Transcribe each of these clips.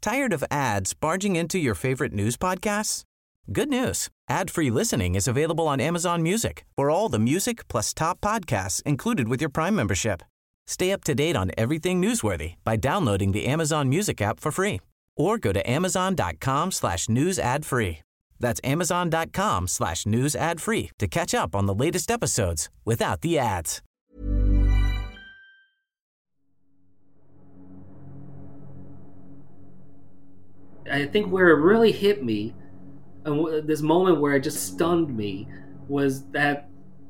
Tired of ads barging into your favorite news podcasts? Good news. Ad-free listening is available on Amazon Music for all the music plus top podcasts included with your Prime membership. Stay up to date on everything newsworthy by downloading the Amazon Music app for free or go to amazon.com/news ad free. That's amazon.com/news ad free to catch up on the latest episodes without the ads. I think where it really hit me, and this moment where it just stunned me, was that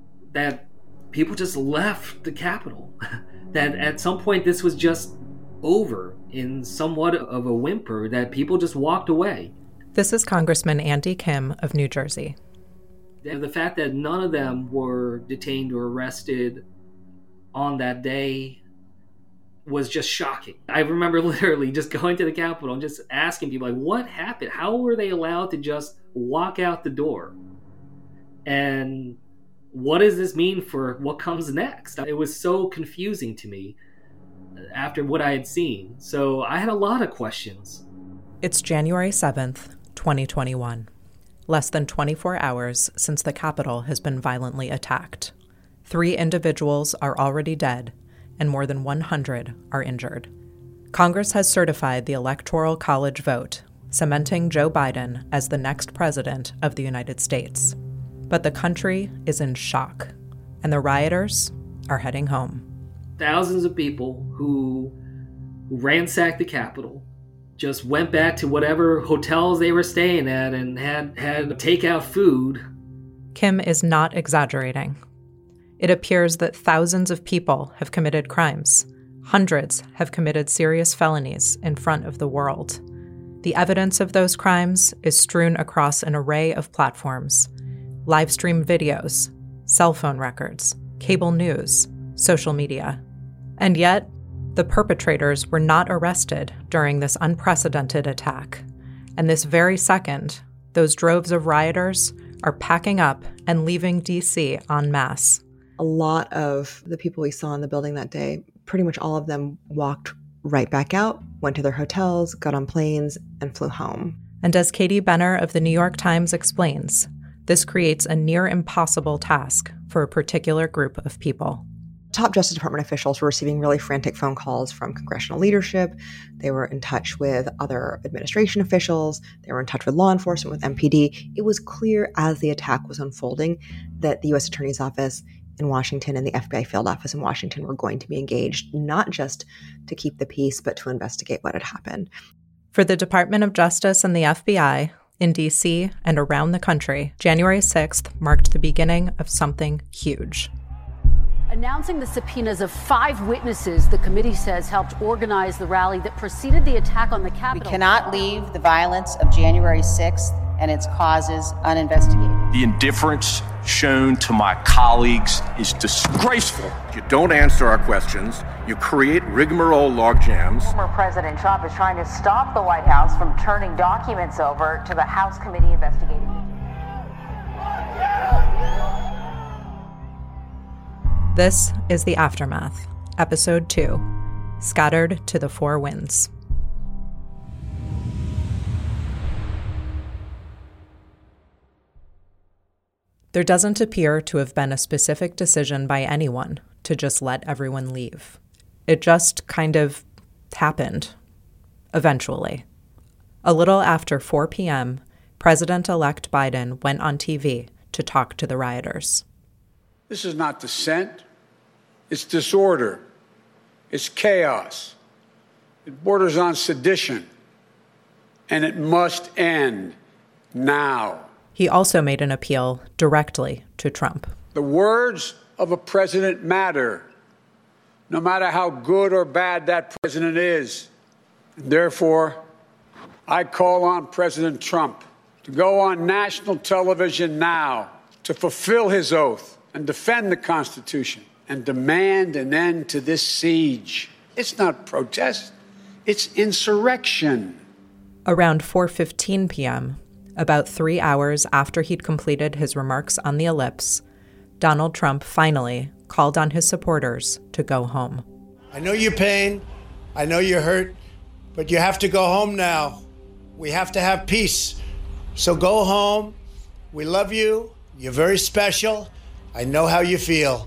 people just left the Capitol. That at some point this was just over in somewhat of a whimper, that people just walked away. This is Congressman Andy Kim of New Jersey. The fact that none of them were detained or arrested on that day was just shocking. I remember literally just going to the Capitol and just asking people, like, what happened? How were they allowed to just walk out the door? And what does this mean for what comes next? It was so confusing to me after what I had seen. So I had a lot of questions. It's January 7th, 2021. Less than 24 hours since the Capitol has been violently attacked. 3 individuals are already dead, and more than 100 are injured. Congress has certified the Electoral College vote, cementing Joe Biden as the next president of the United States. But the country is in shock, and the rioters are heading home. Thousands of people who ransacked the Capitol just went back to whatever hotels they were staying at and had takeout food. Kim is not exaggerating. It appears that thousands of people have committed crimes. Hundreds have committed serious felonies in front of the world. The evidence of those crimes is strewn across an array of platforms: live stream videos, cell phone records, cable news, social media. And yet, the perpetrators were not arrested during this unprecedented attack. And this very second, those droves of rioters are packing up and leaving D.C. en masse. A lot of the people we saw in the building that day, pretty much all of them walked right back out, went to their hotels, got on planes, and flew home. And as Katie Benner of the New York Times explains, this creates a near impossible task for a particular group of people. Top Justice Department officials were receiving really frantic phone calls from congressional leadership. They were in touch with other administration officials. They were in touch with law enforcement, with MPD. It was clear as the attack was unfolding that the U.S. Attorney's Office in Washington and the FBI field office in Washington were going to be engaged, not just to keep the peace, but to investigate what had happened. For the Department of Justice and the FBI, in D.C. and around the country, January 6th marked the beginning of something huge. Announcing the subpoenas of 5 witnesses the committee says helped organize the rally that preceded the attack on the Capitol. We cannot leave the violence of January 6th and its causes uninvestigated. The indifference shown to my colleagues is disgraceful. You don't answer our questions. You create rigmarole logjams. Former President Trump is trying to stop the White House from turning documents over to the House committee investigating. This is The Aftermath, Episode 2, Scattered to the Four Winds. There doesn't appear to have been a specific decision by anyone to just let everyone leave. It just kind of happened, eventually. A little after 4 p.m., President-elect Biden went on TV to talk to the rioters. This is not dissent. It's disorder. It's chaos. It borders on sedition. And it must end now. He also made an appeal directly to Trump. The words of a president matter, no matter how good or bad that president is. And therefore, I call on President Trump to go on national television now to fulfill his oath and defend the Constitution and demand an end to this siege. It's not protest, it's insurrection. Around 4:15 p.m., about 3 hours after he'd completed his remarks on the ellipse, Donald Trump finally called on his supporters to go home. I know your pain, I know you're hurt, but you have to go home now. We have to have peace. So go home. We love you. You're very special. I know how you feel.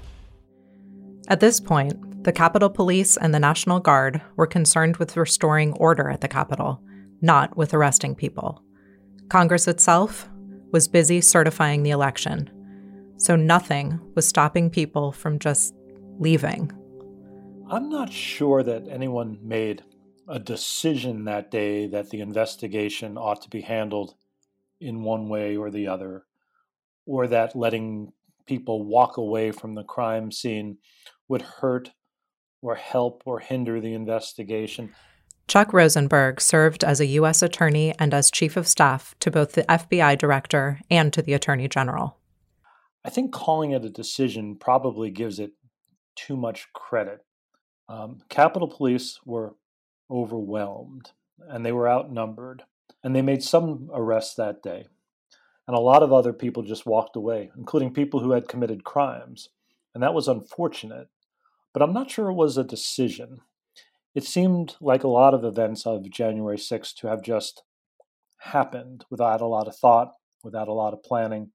At this point, the Capitol Police and the National Guard were concerned with restoring order at the Capitol, not with arresting people. Congress itself was busy certifying the election, so nothing was stopping people from just leaving. I'm not sure that anyone made a decision that day that the investigation ought to be handled in one way or the other, or that letting people walk away from the crime scene would hurt or help or hinder the investigation. Chuck Rosenberg served as a U.S. attorney and as chief of staff to both the FBI director and to the attorney general. I think calling it a decision probably gives it too much credit. Capitol Police were overwhelmed, and they were outnumbered, and they made some arrests that day. And a lot of other people just walked away, including people who had committed crimes. And that was unfortunate, but I'm not sure it was a decision. It seemed like a lot of events of January 6th to have just happened without a lot of thought, without a lot of planning,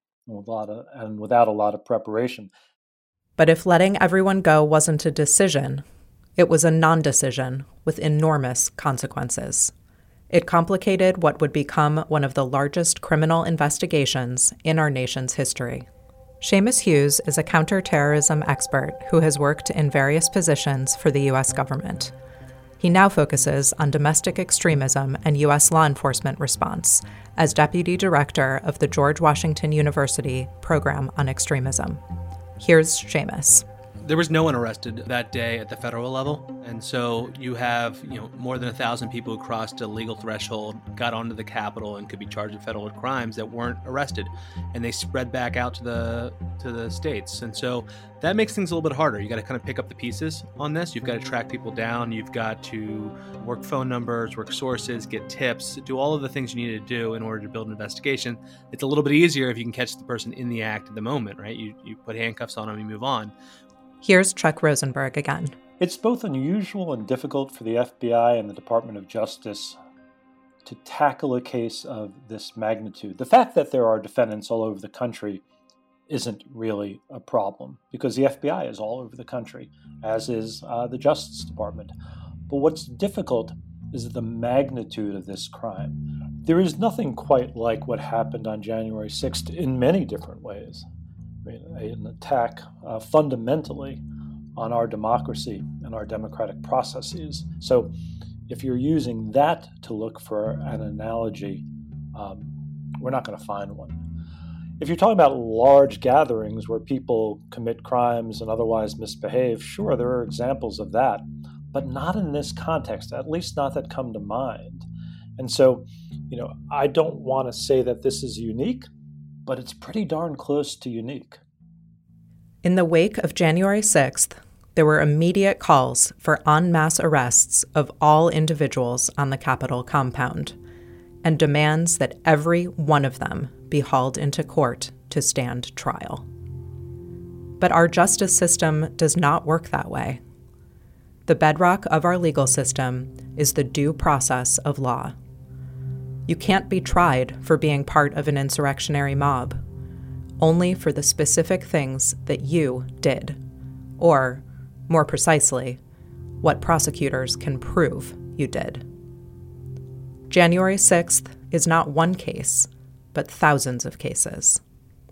and without a lot of preparation. But if letting everyone go wasn't a decision, it was a non-decision with enormous consequences. It complicated what would become one of the largest criminal investigations in our nation's history. Seamus Hughes is a counterterrorism expert who has worked in various positions for the U.S. government. He now focuses on domestic extremism and U.S. law enforcement response as Deputy Director of the George Washington University Program on Extremism. Here's Seamus. There was no one arrested that day at the federal level, and so you have more than 1,000 people who crossed a legal threshold, got onto the Capitol, and could be charged with federal crimes that weren't arrested, and they spread back out to the states, and so that makes things a little bit harder. You got to kind of pick up the pieces on this. You've got to track people down. You've got to work phone numbers, work sources, get tips, do all of the things you need to do in order to build an investigation. It's a little bit easier if you can catch the person in the act at the moment, right? You put handcuffs on them, you move on. Here's Chuck Rosenberg again. It's both unusual and difficult for the FBI and the Department of Justice to tackle a case of this magnitude. The fact that there are defendants all over the country isn't really a problem because the FBI is all over the country, as is the Justice Department. But what's difficult is the magnitude of this crime. There is nothing quite like what happened on January 6th in many different ways. An attack fundamentally on our democracy and our democratic processes. So if you're using that to look for an analogy, we're not going to find one. If you're talking about large gatherings where people commit crimes and otherwise misbehave, sure, there are examples of that, but not in this context, at least not that come to mind. And so, I don't want to say that this is unique, but it's pretty darn close to unique. In the wake of January 6th, there were immediate calls for en masse arrests of all individuals on the Capitol compound, and demands that every one of them be hauled into court to stand trial. But our justice system does not work that way. The bedrock of our legal system is the due process of law. You can't be tried for being part of an insurrectionary mob, only for the specific things that you did, or, more precisely, what prosecutors can prove you did. January 6th is not one case, but thousands of cases.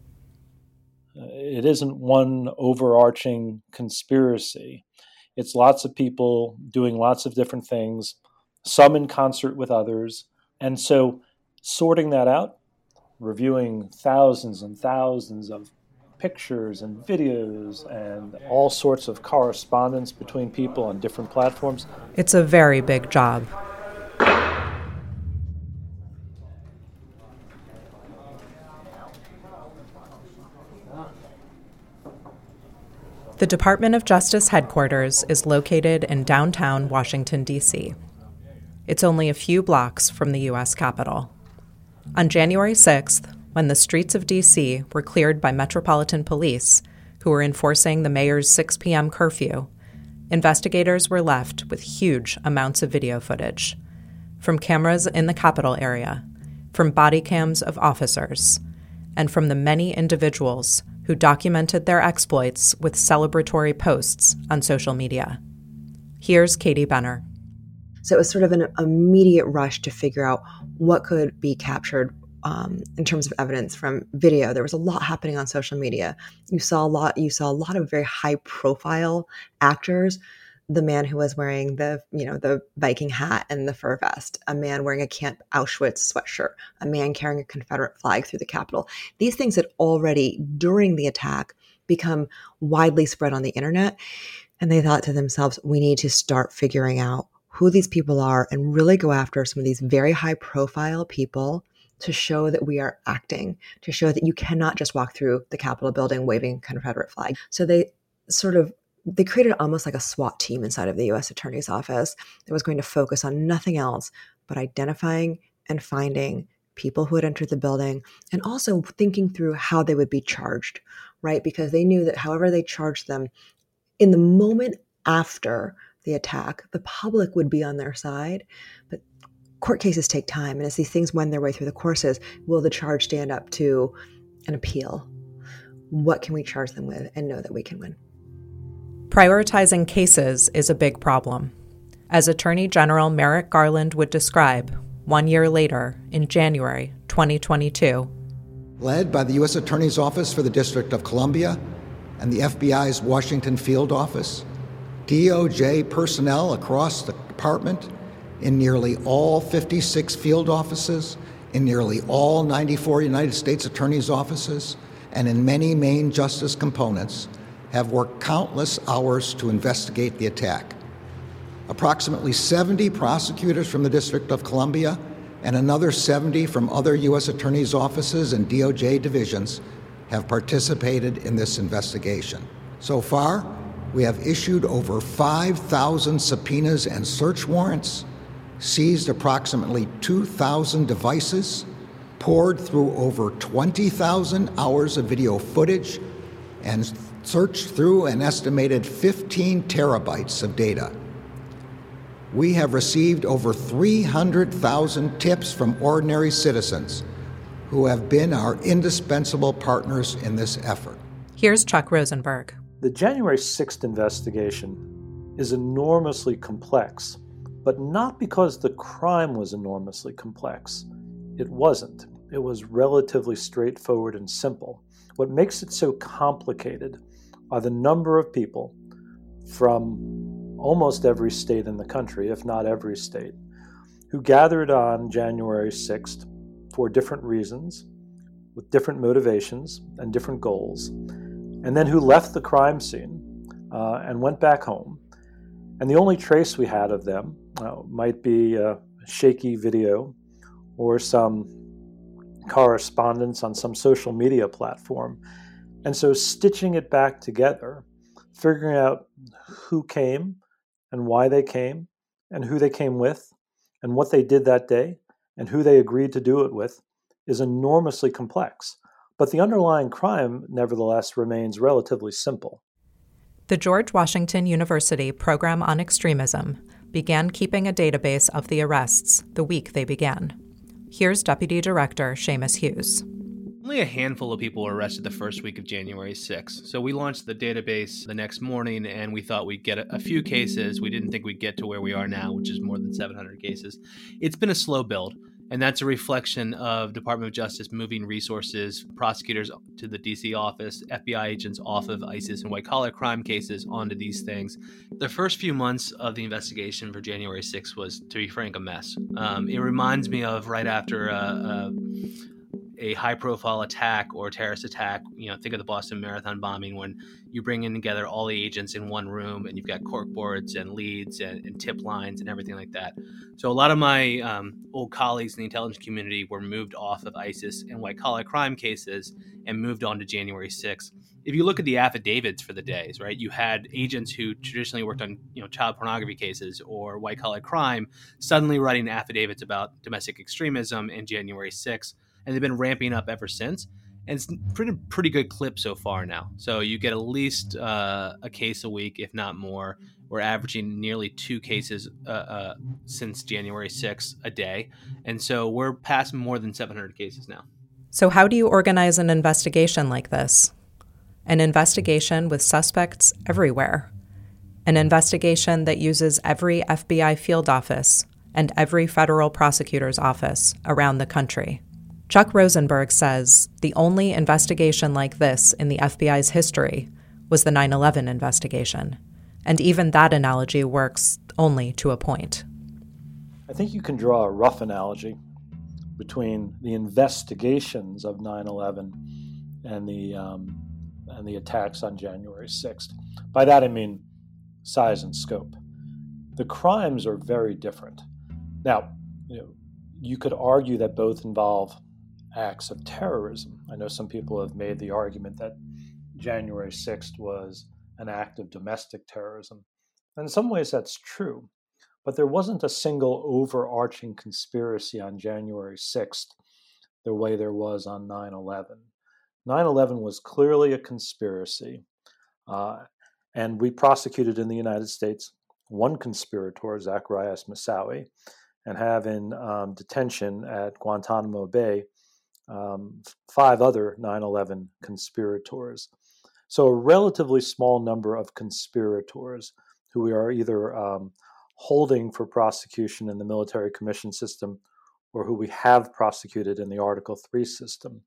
It isn't one overarching conspiracy. It's lots of people doing lots of different things, some in concert with others. And so sorting that out, reviewing thousands and thousands of pictures and videos and all sorts of correspondence between people on different platforms. It's a very big job. The Department of Justice headquarters is located in downtown Washington, D.C. It's only a few blocks from the U.S. Capitol. On January 6th, when the streets of D.C. were cleared by Metropolitan Police, who were enforcing the mayor's 6 p.m. curfew, investigators were left with huge amounts of video footage. from cameras in the Capitol area, from body cams of officers, and from the many individuals who documented their exploits with celebratory posts on social media. Here's Katie Benner. So it was sort of an immediate rush to figure out what could be captured in terms of evidence from video. There was a lot happening on social media. You saw a lot of very high profile actors. The man who was wearing the Viking hat and the fur vest, a man wearing a Camp Auschwitz sweatshirt, a man carrying a Confederate flag through the Capitol. These things had already, during the attack, become widely spread on the internet. And they thought to themselves, we need to start figuring out who these people are and really go after some of these very high profile people to show that we are acting, to show that you cannot just walk through the Capitol building waving a Confederate flag. So they created almost like a SWAT team inside of the U.S. Attorney's Office that was going to focus on nothing else but identifying and finding people who had entered the building and also thinking through how they would be charged, right? Because they knew that however they charged them, in the moment after the attack, the public would be on their side, but court cases take time. And as these things wend their way through the courses, will the charge stand up to an appeal? What can we charge them with and know that we can win? Prioritizing cases is a big problem. As Attorney General Merrick Garland would describe 1 year later, in January 2022. Led by the U.S. Attorney's Office for the District of Columbia and the FBI's Washington Field Office, DOJ personnel across the department in nearly all 56 field offices, in nearly all 94 United States Attorney's offices, and in many main justice components, have worked countless hours to investigate the attack. Approximately 70 prosecutors from the District of Columbia and another 70 from other U.S. Attorney's offices and DOJ divisions have participated in this investigation. So far, we have issued over 5,000 subpoenas and search warrants, seized approximately 2,000 devices, poured through over 20,000 hours of video footage, and searched through an estimated 15 terabytes of data. We have received over 300,000 tips from ordinary citizens who have been our indispensable partners in this effort. Here's Chuck Rosenberg. The January 6th investigation is enormously complex, but not because the crime was enormously complex. It wasn't. It was relatively straightforward and simple. What makes it so complicated are the number of people from almost every state in the country, if not every state, who gathered on January 6th for different reasons, with different motivations and different goals, and then who left the crime scene and went back home. And the only trace we had of them might be a shaky video or some correspondence on some social media platform. And so stitching it back together, figuring out who came and why they came and who they came with and what they did that day and who they agreed to do it with is enormously complex. But the underlying crime, nevertheless, remains relatively simple. The George Washington University Program on Extremism began keeping a database of the arrests the week they began. Here's Deputy Director Seamus Hughes. Only a handful of people were arrested the first week of January 6th. So we launched the database the next morning, and we thought we'd get a few cases. We didn't think we'd get to where we are now, which is more than 700 cases. It's been a slow build, and that's a reflection of Department of Justice moving resources, prosecutors to the D.C. office, FBI agents off of ISIS and white-collar crime cases onto these things. The first few months of the investigation for January 6th was, to be frank, a mess. It reminds me of right after a high-profile attack or terrorist attack. Think of the Boston Marathon bombing, when you bring in together all the agents in one room and you've got corkboards and leads and tip lines and everything like that. So a lot of my old colleagues in the intelligence community were moved off of ISIS and white-collar crime cases and moved on to January 6th. If you look at the affidavits for the days, right, you had agents who traditionally worked on child pornography cases or white-collar crime suddenly writing affidavits about domestic extremism in January 6th. And they've been ramping up ever since. And it's pretty good clip so far now. So you get at least a case a week, if not more. We're averaging nearly 2 cases since January 6th a day. And so we're past more than 700 cases now. So how do you organize an investigation like this? An investigation with suspects everywhere. An investigation that uses every FBI field office and every federal prosecutor's office around the country. Chuck Rosenberg says the only investigation like this in the FBI's history was the 9/11 investigation. And even that analogy works only to a point. I think you can draw a rough analogy between the investigations of 9/11 and the attacks on January 6th. By that I mean size and scope. The crimes are very different. Now, you could argue that both involve acts of terrorism. I know some people have made the argument that January 6th was an act of domestic terrorism. And in some ways that's true, but there wasn't a single overarching conspiracy on January 6th the way there was on 9/11. 9/11 was clearly a conspiracy, and we prosecuted in the United States one conspirator, Zacarias Moussaoui, and have in detention at Guantanamo Bay 5 other 9/11 conspirators. So a relatively small number of conspirators who we are either holding for prosecution in the military commission system or who we have prosecuted in the Article 3 system.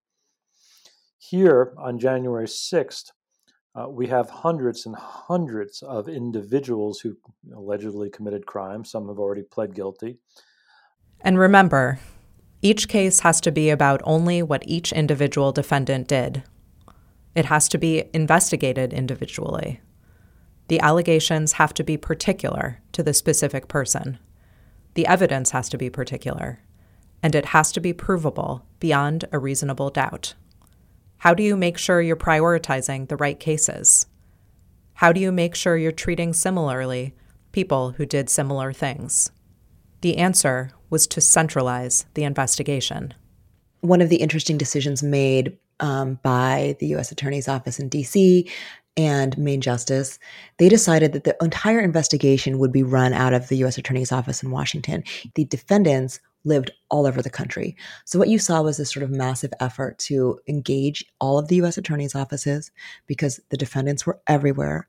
Here on January 6th, we have hundreds and hundreds of individuals who allegedly committed crimes. Some have already pled guilty. And remember, each case has to be about only what each individual defendant did. It has to be investigated individually. The allegations have to be particular to the specific person. The evidence has to be particular, and it has to be provable beyond a reasonable doubt. How do you make sure you're prioritizing the right cases? How do you make sure you're treating similarly people who did similar things? The answer was to centralize the investigation. One of the interesting decisions made by the U.S. Attorney's Office in D.C. and Main Justice, they decided that the entire investigation would be run out of the U.S. Attorney's Office in Washington. The defendants lived all over the country. So what you saw was this sort of massive effort to engage all of the U.S. Attorney's offices because the defendants were everywhere.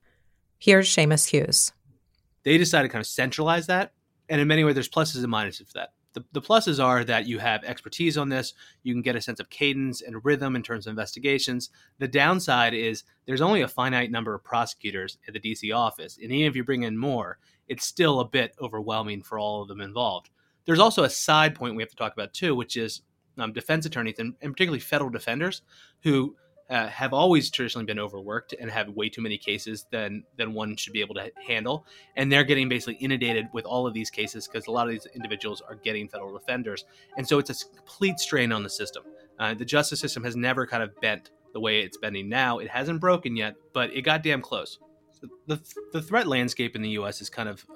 Here's Seamus Hughes. They decided to kind of centralize that. And in many ways, there's pluses and minuses for that. The pluses are that you have expertise on this. You can get a sense of cadence and rhythm in terms of investigations. The downside is there's only a finite number of prosecutors at the D.C. office. And even if you bring in more, it's still a bit overwhelming for all of them involved. There's also a side point we have to talk about, too, which is defense attorneys and particularly federal defenders who have always traditionally been overworked and have way too many cases than one should be able to handle. And they're getting basically inundated with all of these cases because a lot of these individuals are getting federal defenders. And so it's a complete strain on the system. The justice system has never kind of bent the way it's bending now. It hasn't broken yet, but it got damn close. So the threat landscape in the U.S. is kind of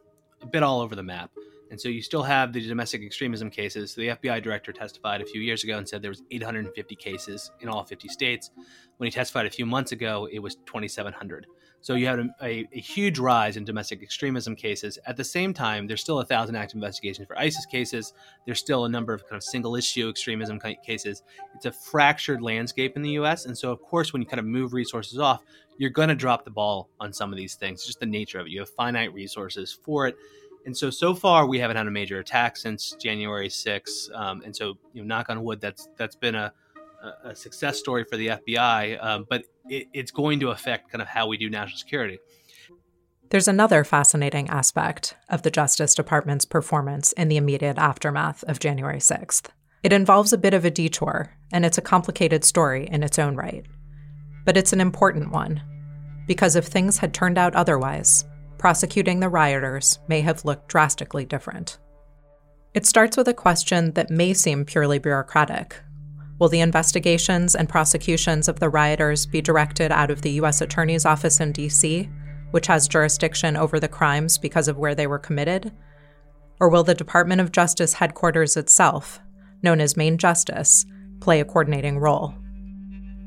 a bit all over the map. And so you still have the domestic extremism cases. The FBI director testified a few years ago and said there was 850 cases in all 50 states. When he testified a few months ago, it was 2,700. So you had a huge rise in domestic extremism cases. At the same time, there's still 1,000 active investigations for ISIS cases. There's still a number of kind of single-issue extremism cases. It's a fractured landscape in the U.S. And so, of course, when you kind of move resources off, you're going to drop the ball on some of these things. It's just the nature of it. You have finite resources for it. And so far, we haven't had a major attack since January 6th. And so, knock on wood, that's been a success story for the FBI. But it's going to affect kind of how we do national security. There's another fascinating aspect of the Justice Department's performance in the immediate aftermath of January 6th. It involves a bit of a detour, and it's a complicated story in its own right. But it's an important one, because if things had turned out otherwise, prosecuting the rioters may have looked drastically different. It starts with a question that may seem purely bureaucratic. Will the investigations and prosecutions of the rioters be directed out of the U.S. Attorney's Office in D.C., which has jurisdiction over the crimes because of where they were committed? Or will the Department of Justice headquarters itself, known as Main Justice, play a coordinating role?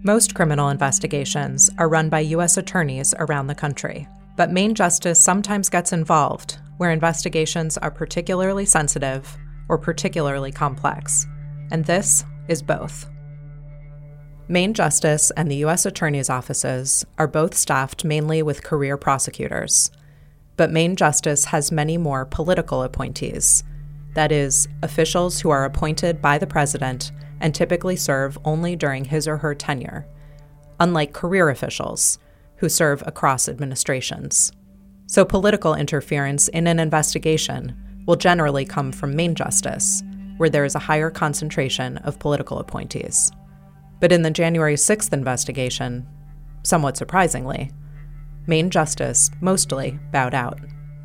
Most criminal investigations are run by U.S. attorneys around the country, but Maine Justice sometimes gets involved where investigations are particularly sensitive or particularly complex, and this is both. Maine Justice and the U.S. Attorney's offices are both staffed mainly with career prosecutors, but Maine Justice has many more political appointees, that is, officials who are appointed by the president and typically serve only during his or her tenure, unlike career officials who serve across administrations. So political interference in an investigation will generally come from Maine Justice, where there is a higher concentration of political appointees. But in the January 6th investigation, somewhat surprisingly, Maine Justice mostly bowed out.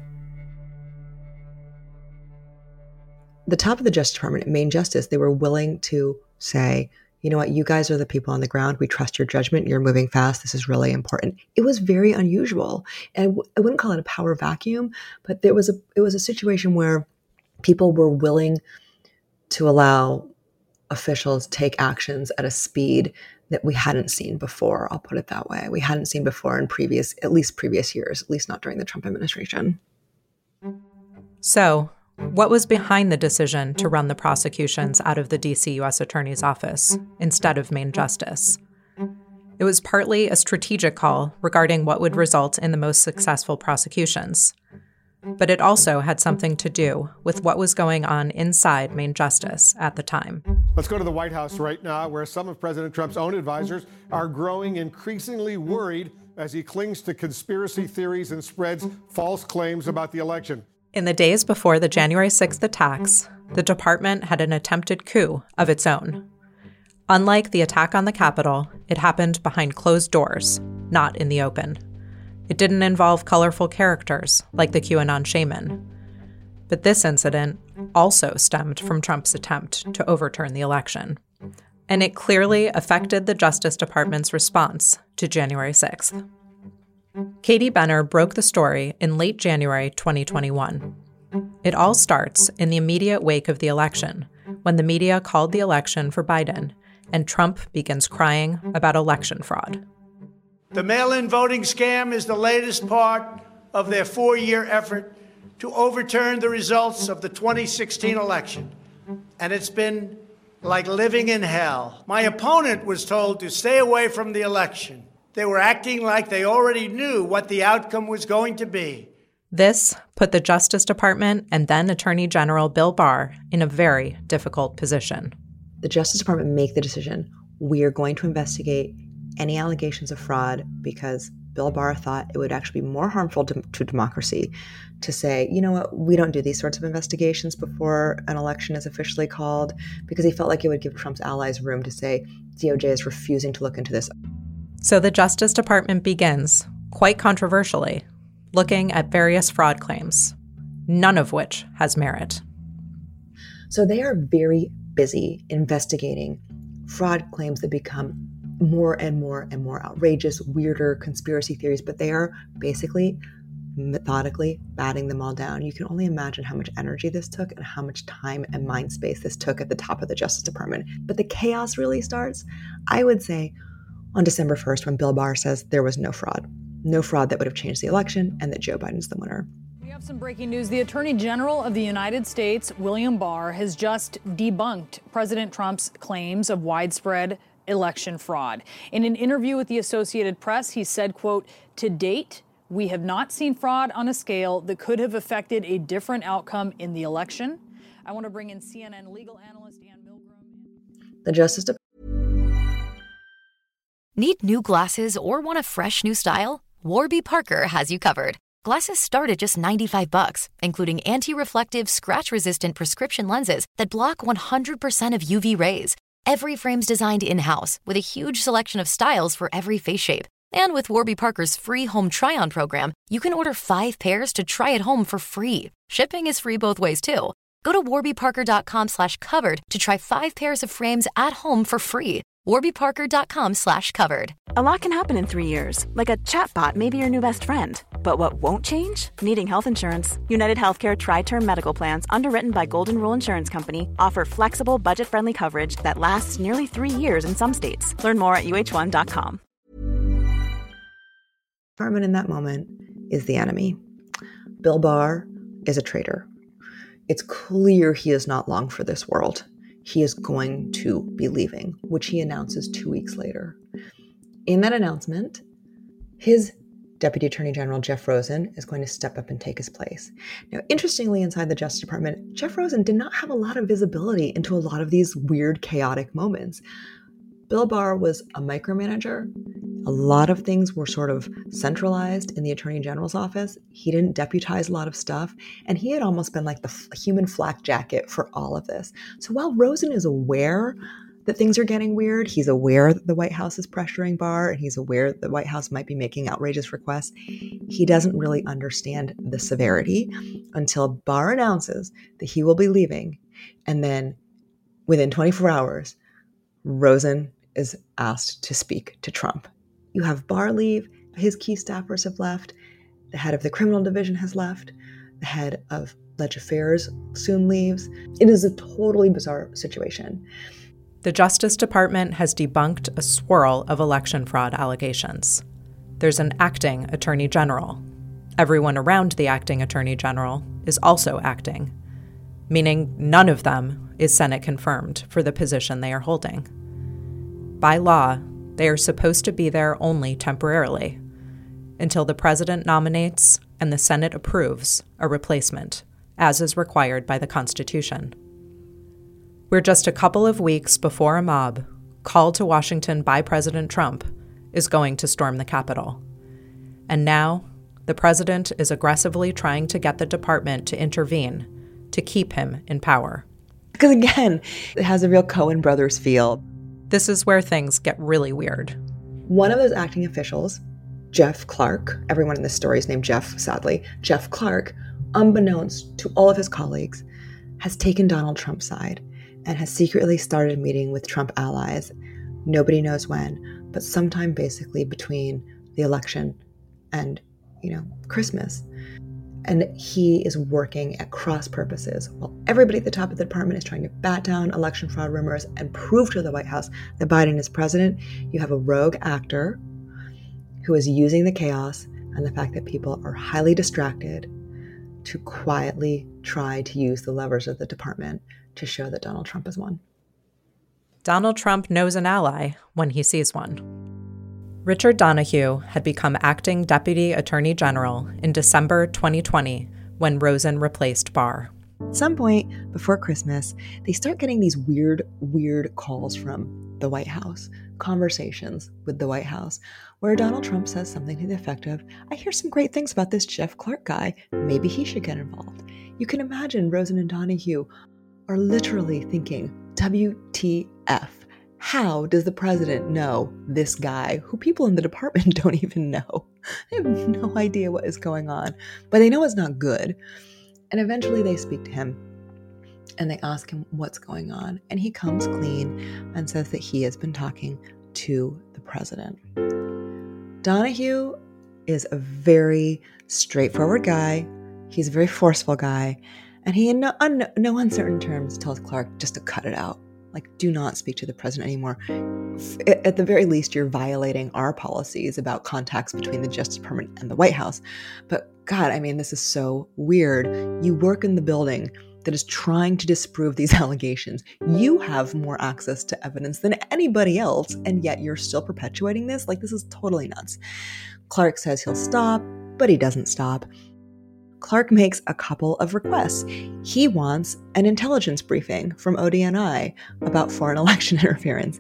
The top of the Justice Department at Maine Justice, they were willing to say, you know what, you guys are the people on the ground. We trust your judgment. You're moving fast. This is really important. It was very unusual. And I wouldn't call it a power vacuum, but it was a situation where people were willing to allow officials take actions at a speed that we hadn't seen before. I'll put it that way. We hadn't seen before in previous years, at least not during the Trump administration. So, what was behind the decision to run the prosecutions out of the D.C. U.S. Attorney's Office instead of Maine Justice? It was partly a strategic call regarding what would result in the most successful prosecutions. But it also had something to do with what was going on inside Maine Justice at the time. Let's go to the White House right now, where some of President Trump's own advisors are growing increasingly worried as he clings to conspiracy theories and spreads false claims about the election. In the days before the January 6th attacks, the department had an attempted coup of its own. Unlike the attack on the Capitol, it happened behind closed doors, not in the open. It didn't involve colorful characters like the QAnon shaman. But this incident also stemmed from Trump's attempt to overturn the election. And it clearly affected the Justice Department's response to January 6th. Katie Benner broke the story in late January 2021. It all starts in the immediate wake of the election, when the media called the election for Biden, and Trump begins crying about election fraud. The mail-in voting scam is the latest part of their 4-year effort to overturn the results of the 2016 election. And it's been like living in hell. My opponent was told to stay away from the election. They were acting like they already knew what the outcome was going to be. This put the Justice Department and then Attorney General Bill Barr in a very difficult position. The Justice Department made the decision, we are going to investigate any allegations of fraud because Bill Barr thought it would actually be more harmful to democracy to say, you know what, we don't do these sorts of investigations before an election is officially called, because he felt like it would give Trump's allies room to say DOJ is refusing to look into this. So the Justice Department begins, quite controversially, looking at various fraud claims, none of which has merit. So they are very busy investigating fraud claims that become more and more and more outrageous, weirder conspiracy theories, but they are basically methodically batting them all down. You can only imagine how much energy this took and how much time and mind space this took at the top of the Justice Department. But the chaos really starts, I would say, on December 1st, when Bill Barr says there was no fraud that would have changed the election and that Joe Biden's the winner. We have some breaking news. The Attorney General of the United States, William Barr, has just debunked President Trump's claims of widespread election fraud. In an interview with the Associated Press, he said, quote, "To date, we have not seen fraud on a scale that could have affected a different outcome in the election." I want to bring in CNN legal analyst Ann Milgram. The Justice Department. Need new glasses or want a fresh new style? Warby Parker has you covered. Glasses start at just $95, including anti-reflective, scratch-resistant prescription lenses that block 100% of UV rays. Every frame's designed in-house with a huge selection of styles for every face shape. And with Warby Parker's free home try-on program, you can order 5 pairs to try at home for free. Shipping is free both ways, too. Go to warbyparker.com/covered to try 5 pairs of frames at home for free. warbyparker.com/covered. A lot can happen in 3 years, like a chatbot may be your new best friend. But what won't change? Needing health insurance. United Healthcare Tri-Term Medical Plans, underwritten by Golden Rule Insurance Company, offer flexible, budget-friendly coverage that lasts nearly 3 years in some states. Learn more at uh1.com. Department in that moment is the enemy. Bill Barr is a traitor. It's clear he is not long for this world. He is going to be leaving, which he announces 2 weeks later. In that announcement, his Deputy Attorney General, Jeff Rosen, is going to step up and take his place. Now, interestingly, inside the Justice Department, Jeff Rosen did not have a lot of visibility into a lot of these weird, chaotic moments. Bill Barr was a micromanager. A lot of things were sort of centralized in the Attorney General's office. He didn't deputize a lot of stuff, and he had almost been like the human flak jacket for all of this. So while Rosen is aware that things are getting weird, he's aware that the White House is pressuring Barr, and he's aware that the White House might be making outrageous requests, he doesn't really understand the severity until Barr announces that he will be leaving. And then within 24 hours, Rosen is asked to speak to Trump. You have Barr leave, his key staffers have left, the head of the criminal division has left, the head of Leg Affairs soon leaves. It is a totally bizarre situation. The Justice Department has debunked a swirl of election fraud allegations. There's an acting attorney general. Everyone around the acting attorney general is also acting, meaning none of them is Senate confirmed for the position they are holding. By law, they are supposed to be there only temporarily, until the president nominates and the Senate approves a replacement, as is required by the Constitution. We're just a couple of weeks before a mob, called to Washington by President Trump, is going to storm the Capitol. And now, the president is aggressively trying to get the department to intervene to keep him in power. Because again, it has a real Coen Brothers feel. This is where things get really weird. One of those acting officials, Jeff Clark, everyone in this story is named Jeff, sadly, Jeff Clark, unbeknownst to all of his colleagues, has taken Donald Trump's side and has secretly started meeting with Trump allies. Nobody knows when, but sometime basically between the election and, Christmas. And he is working at cross purposes while everybody at the top of the department is trying to bat down election fraud rumors and prove to the White House that Biden is president. You have a rogue actor who is using the chaos and the fact that people are highly distracted to quietly try to use the levers of the department to show that Donald Trump has won. Donald Trump knows an ally when he sees one. Richard Donoghue had become acting Deputy Attorney General in December 2020 when Rosen replaced Barr. At some point before Christmas, they start getting these weird calls from the White House, conversations with the White House, where Donald Trump says something to the effect of, I hear some great things about this Jeff Clark guy. Maybe he should get involved. You can imagine Rosen and Donoghue are literally thinking, WTF. How does the president know this guy who people in the department don't even know? They have no idea what is going on, but they know it's not good. And eventually they speak to him and they ask him what's going on. And he comes clean and says that he has been talking to the president. Donoghue is a very straightforward guy. He's a very forceful guy. And he, in no uncertain terms, tells Clark just to cut it out. Like, do not speak to the president anymore. At the very least, you're violating our policies about contacts between the Justice Department and the White House. But God, this is so weird. You work in the building that is trying to disprove these allegations. You have more access to evidence than anybody else, and yet you're still perpetuating this? Like, this is totally nuts. Clark says he'll stop, but he doesn't stop. Clark makes a couple of requests. He wants an intelligence briefing from ODNI about foreign election interference.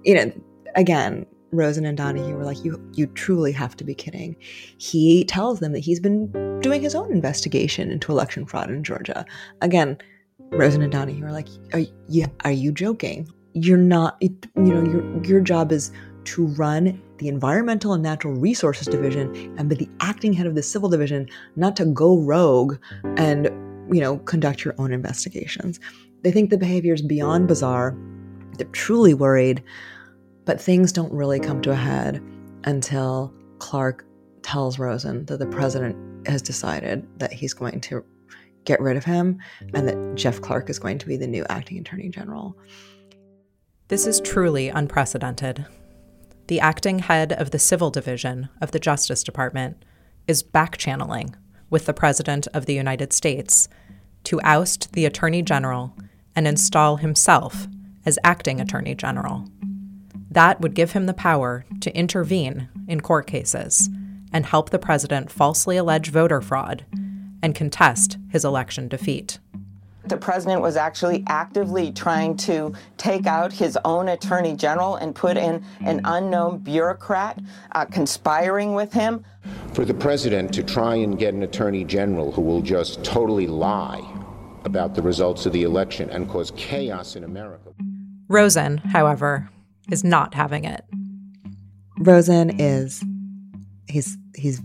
Again, Rosen and Donoghue were like, you truly have to be kidding. He tells them that he's been doing his own investigation into election fraud in Georgia. Again, Rosen and Donoghue are like, are you joking? You're not, your job is to run the Environmental and Natural Resources Division and be the acting head of the Civil Division, not to go rogue and, conduct your own investigations. They think the behavior is beyond bizarre. They're truly worried. But things don't really come to a head until Clark tells Rosen that the president has decided that he's going to get rid of him and that Jeff Clark is going to be the new acting attorney general. This is truly unprecedented. The acting head of the Civil Division of the Justice Department is back-channeling with the President of the United States to oust the Attorney General and install himself as acting Attorney General. That would give him the power to intervene in court cases and help the president falsely allege voter fraud and contest his election defeat. The president was actually actively trying to take out his own attorney general and put in an unknown bureaucrat conspiring with him. For the president to try and get an attorney general who will just totally lie about the results of the election and cause chaos in America. Rosen, however, is not having it. Rosen he's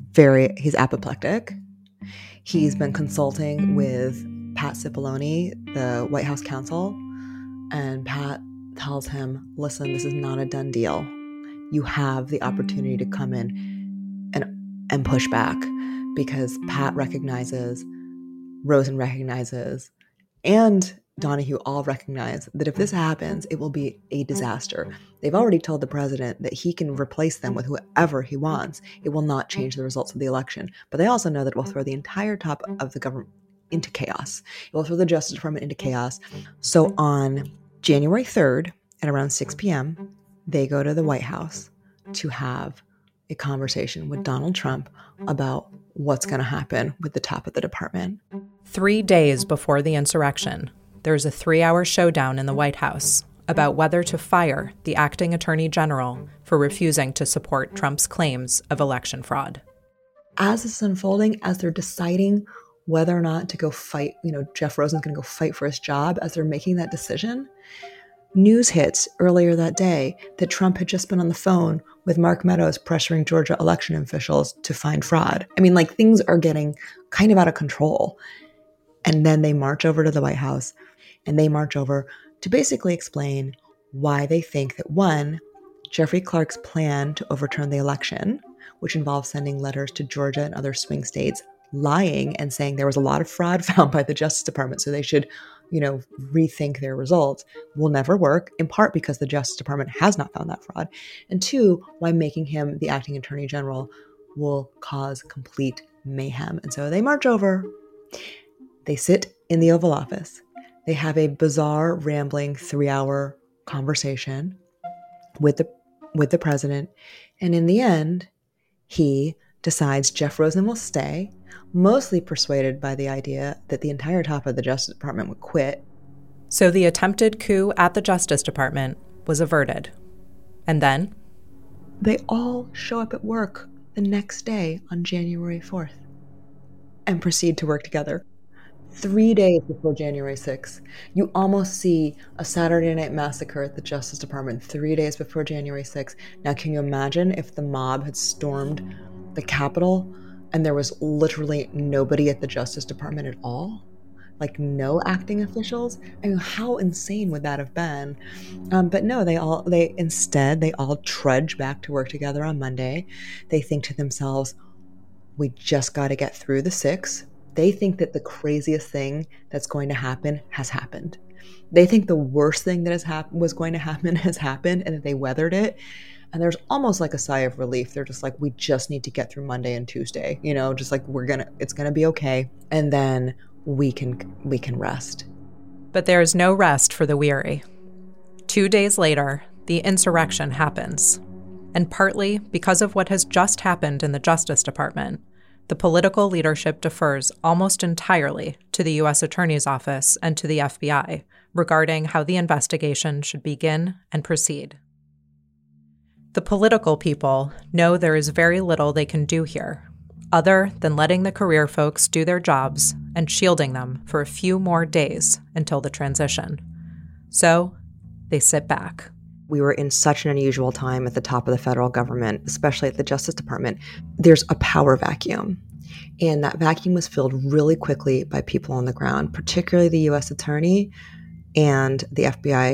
apoplectic. He's been consulting with Pat Cipollone, the White House counsel, and Pat tells him, listen, this is not a done deal. You have the opportunity to come in and push back, because Pat recognizes, Rosen recognizes, and Donahue all recognize that if this happens, it will be a disaster. They've already told the president that he can replace them with whoever he wants. It will not change the results of the election. But they also know that it will throw the entire top of the government into chaos. It will throw the Justice Department into chaos. So on January 3rd at around 6 p.m., they go to the White House to have a conversation with Donald Trump about what's going to happen with the top of the department. 3 days before the insurrection, there's a 3-hour showdown in the White House about whether to fire the acting attorney general for refusing to support Trump's claims of election fraud. As this is unfolding, as they're deciding whether or not to go fight, Jeff Rosen's going to go fight for his job, as they're making that decision, news hits earlier that day that Trump had just been on the phone with Mark Meadows pressuring Georgia election officials to find fraud. Things are getting kind of out of control. And then they march over to the White House, and they march over to basically explain why they think that, one, Jeffrey Clark's plan to overturn the election, which involves sending letters to Georgia and other swing states, lying and saying there was a lot of fraud found by the Justice Department, so they should, rethink their results, will never work, in part because the Justice Department has not found that fraud. And two, why making him the acting attorney general will cause complete mayhem. And so they march over, they sit in the Oval Office, they have a bizarre, rambling 3-hour conversation with the president, and in the end, he decides Jeff Rosen will stay, mostly persuaded by the idea that the entire top of the Justice Department would quit. So the attempted coup at the Justice Department was averted. And then? They all show up at work the next day on January 4th and proceed to work together. 3 days before January 6th, you almost see a Saturday Night Massacre at the Justice Department 3 days before January 6th. Now, can you imagine if the mob had stormed the Capitol and there was literally nobody at the Justice Department at all? No acting officials? How insane would that have been? But no, they all trudge back to work together on Monday. They think to themselves, we just got to get through the 6th. They think that the craziest thing that's going to happen has happened. They think the worst thing that was going to happen has happened, and that they weathered it. And there's almost like a sigh of relief. They're just like, we just need to get through Monday and Tuesday, it's gonna be okay. And then we can rest. But there is no rest for the weary. 2 days later, the insurrection happens. And partly because of what has just happened in the Justice Department, the political leadership defers almost entirely to the U.S. Attorney's Office and to the FBI regarding how the investigation should begin and proceed. The political people know there is very little they can do here, other than letting the career folks do their jobs and shielding them for a few more days until the transition. So they sit back. We were in such an unusual time at the top of the federal government, especially at the Justice Department. There's a power vacuum. And that vacuum was filled really quickly by people on the ground, particularly the U.S. Attorney and the FBI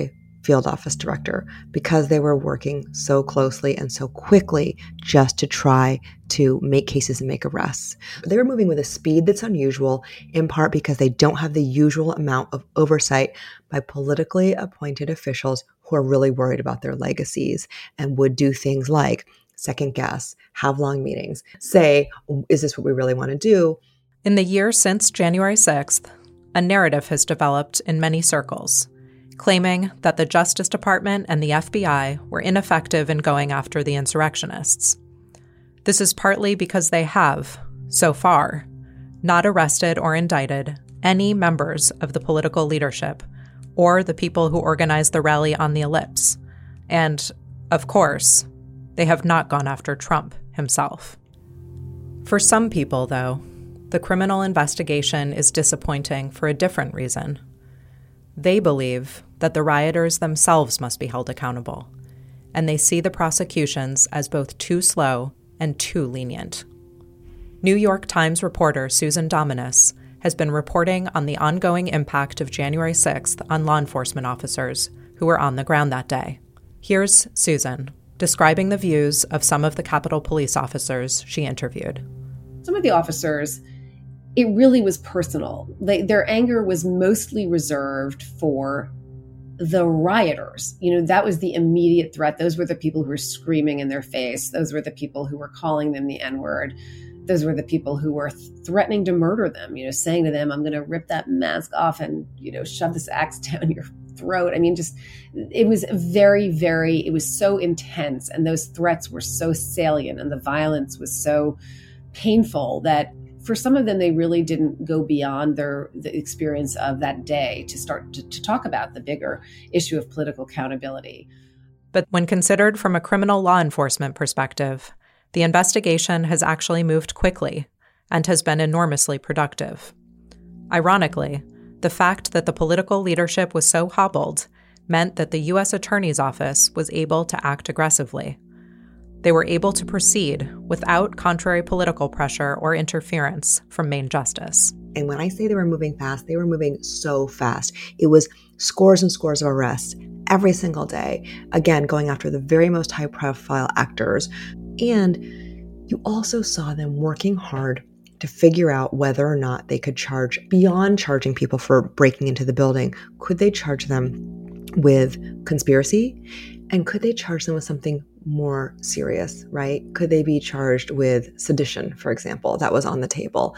field office director, because they were working so closely and so quickly just to try to make cases and make arrests. They were moving with a speed that's unusual, in part because they don't have the usual amount of oversight by politically appointed officials who are really worried about their legacies and would do things like second guess, have long meetings, say, is this what we really want to do? In the year since January 6th, a narrative has developed in many circles, claiming that the Justice Department and the FBI were ineffective in going after the insurrectionists. This is partly because they have, so far, not arrested or indicted any members of the political leadership or the people who organized the rally on the Ellipse. And, of course, they have not gone after Trump himself. For some people, though, the criminal investigation is disappointing for a different reason. They believe that the rioters themselves must be held accountable, and they see the prosecutions as both too slow and too lenient. New York Times reporter Susan Dominus has been reporting on the ongoing impact of January 6th on law enforcement officers who were on the ground that day. Here's Susan describing the views of some of the Capitol Police officers she interviewed. Some of the officers, it really was personal. Their anger was mostly reserved for the rioters. That was the immediate threat. Those were the people who were screaming in their face. Those were the people who were calling them the N-word. Those were the people who were threatening to murder them, saying to them, I'm going to rip that mask off and, shove this axe down your throat. It was it was so intense. And those threats were so salient and the violence was so painful that for some of them, they really didn't go beyond the experience of that day to start to talk about the bigger issue of political accountability. But when considered from a criminal law enforcement perspective, the investigation has actually moved quickly and has been enormously productive. Ironically, the fact that the political leadership was so hobbled meant that the U.S. Attorney's Office was able to act aggressively. They were able to proceed without contrary political pressure or interference from Main Justice. And when I say they were moving fast, they were moving so fast. It was scores and scores of arrests every single day, again, going after the very most high-profile actors. And you also saw them working hard to figure out whether or not they could charge, beyond charging people for breaking into the building, could they charge them with conspiracy? And could they charge them with something more serious, right? Could they be charged with sedition, for example? That was on the table.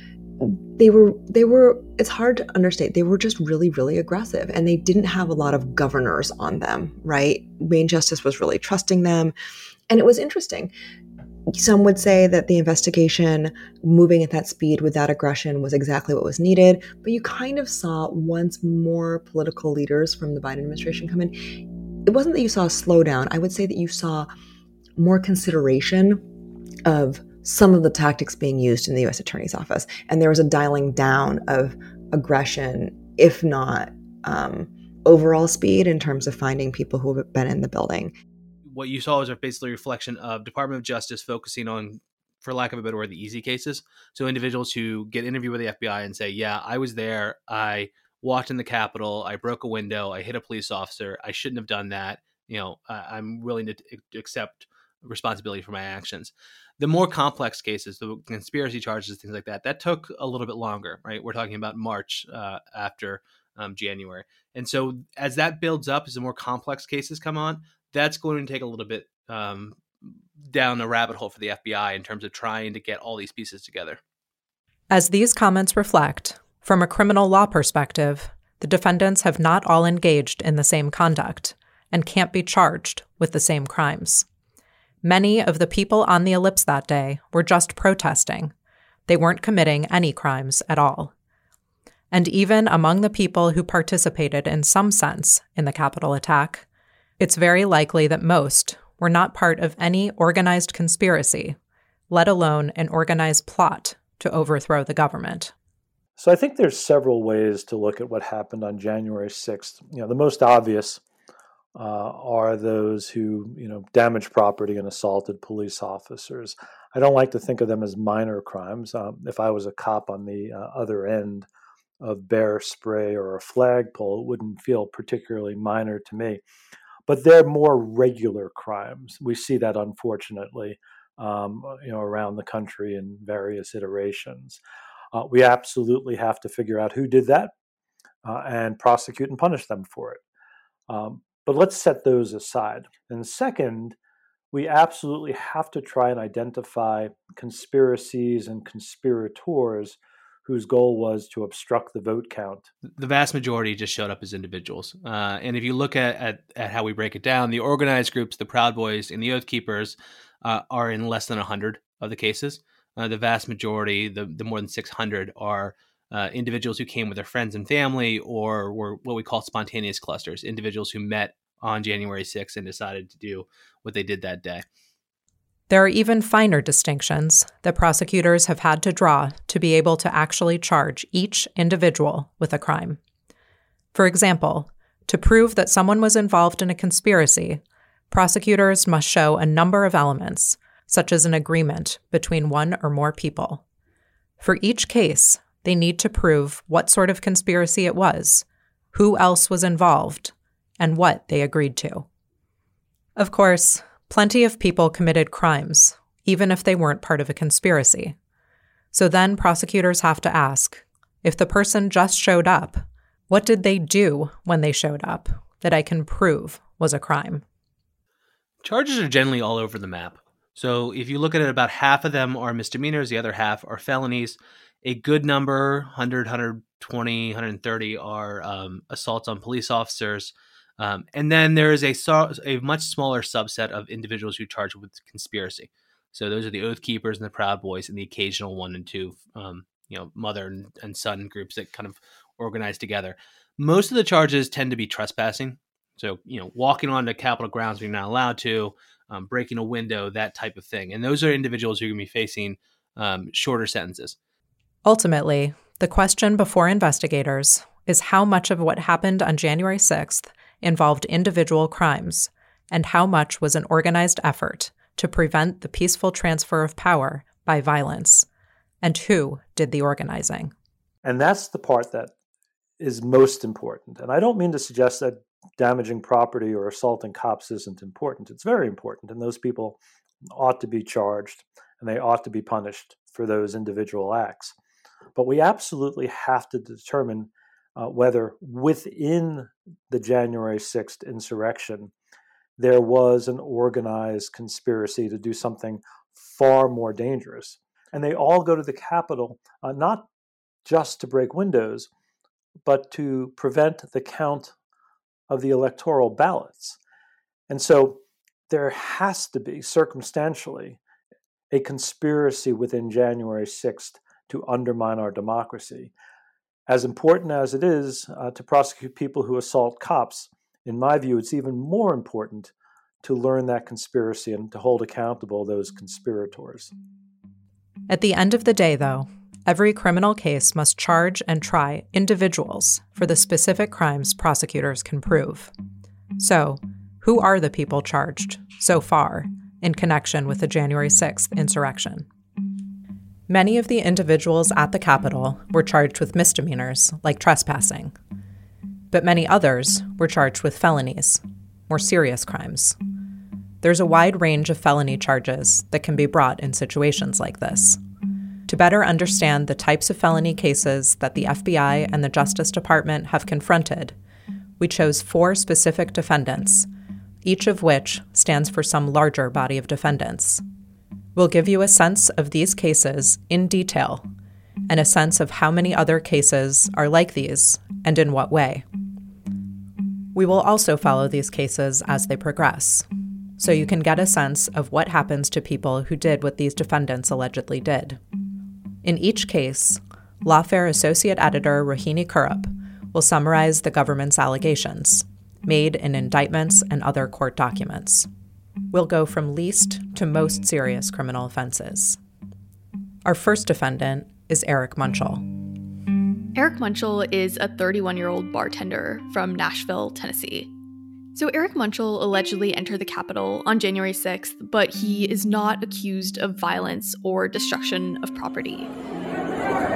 They were, it's hard to understate, they were just really, really aggressive, and they didn't have a lot of governors on them, right? Main Justice was really trusting them. And it was interesting. Some would say that the investigation moving at that speed with that aggression was exactly what was needed, but you kind of saw once more political leaders from the Biden administration come in. It wasn't that you saw a slowdown. I would say that you saw more consideration of some of the tactics being used in the U.S. Attorney's Office. And there was a dialing down of aggression, if not overall speed, in terms of finding people who have been in the building. What you saw was basically a reflection of Department of Justice focusing on, for lack of a better word, the easy cases. So individuals who get interviewed with the FBI and say, yeah, I was there. I walked in the Capitol. I broke a window. I hit a police officer. I shouldn't have done that. I'm willing to accept responsibility for my actions. The more complex cases, the conspiracy charges, things like that, that took a little bit longer, right? We're talking about March after January. And so as that builds up, as the more complex cases come on, that's going to take a little bit down the rabbit hole for the FBI in terms of trying to get all these pieces together. As these comments reflect, from a criminal law perspective, the defendants have not all engaged in the same conduct and can't be charged with the same crimes. Many of the people on the Ellipse that day were just protesting. They weren't committing any crimes at all. And even among the people who participated in some sense in the Capitol attack, it's very likely that most were not part of any organized conspiracy, let alone an organized plot to overthrow the government. So I think there's several ways to look at what happened on January 6th. The most obvious are those who, damaged property and assaulted police officers. I don't like to think of them as minor crimes. If I was a cop on the other end, of bear spray or a flagpole, it wouldn't feel particularly minor to me. But they're more regular crimes. We see that, unfortunately, around the country in various iterations. We absolutely have to figure out who did that and prosecute and punish them for it. But let's set those aside. And second, we absolutely have to try and identify conspiracies and conspirators whose goal was to obstruct the vote count. The vast majority just showed up as individuals. And if you look at how we break it down, the organized groups, the Proud Boys and the Oath Keepers are in less than 100 of the cases. The vast majority, the more than 600, are individuals who came with their friends and family or were what we call spontaneous clusters, individuals who met on January 6th and decided to do what they did that day. There are even finer distinctions that prosecutors have had to draw to be able to actually charge each individual with a crime. For example, to prove that someone was involved in a conspiracy, prosecutors must show a number of elements, such as an agreement between one or more people. For each case, they need to prove what sort of conspiracy it was, who else was involved, and what they agreed to. Of course, plenty of people committed crimes, even if they weren't part of a conspiracy. So then prosecutors have to ask, if the person just showed up, what did they do when they showed up that I can prove was a crime? Charges are generally all over the map. So if you look at it, about half of them are misdemeanors, the other half are felonies. A good number, 100, 120, 130, are assaults on police officers. And then there is a much smaller subset of individuals who are charged with conspiracy. So those are the Oath Keepers and the Proud Boys and the occasional 1 and 2, mother and son groups that kind of organize together. Most of the charges tend to be trespassing. So, walking onto Capitol grounds when you're not allowed to, breaking a window, that type of thing. And those are individuals who are going to be facing shorter sentences. Ultimately, the question before investigators is how much of what happened on January 6th involved individual crimes, and how much was an organized effort to prevent the peaceful transfer of power by violence, and who did the organizing. And that's the part that is most important. And I don't mean to suggest that damaging property or assaulting cops isn't important. It's very important, and those people ought to be charged, and they ought to be punished for those individual acts. But we absolutely have to determine whether within the January 6th insurrection, there was an organized conspiracy to do something far more dangerous. And they all go to the Capitol, not just to break windows, but to prevent the count of the electoral ballots. And so there has to be, circumstantially, a conspiracy within January 6th to undermine our democracy. As important as it is to prosecute people who assault cops, in my view, it's even more important to learn that conspiracy and to hold accountable those conspirators. At the end of the day, though, every criminal case must charge and try individuals for the specific crimes prosecutors can prove. So, who are the people charged so far in connection with the January 6th insurrection? Many of the individuals at the Capitol were charged with misdemeanors, like trespassing. But many others were charged with felonies, more serious crimes. There's a wide range of felony charges that can be brought in situations like this. To better understand the types of felony cases that the FBI and the Justice Department have confronted, we chose 4 specific defendants, each of which stands for some larger body of defendants. We'll give you a sense of these cases in detail and a sense of how many other cases are like these and in what way. We will also follow these cases as they progress, so you can get a sense of what happens to people who did what these defendants allegedly did. In each case, Lawfare Associate Editor Rohini Kurup will summarize the government's allegations, made in indictments and other court documents. We'll go from least to most serious criminal offenses. Our first defendant is Eric Munchell. Eric Munchell is a 31-year-old bartender from Nashville, Tennessee. So Eric Munchell allegedly entered the Capitol on January 6th, but he is not accused of violence or destruction of property.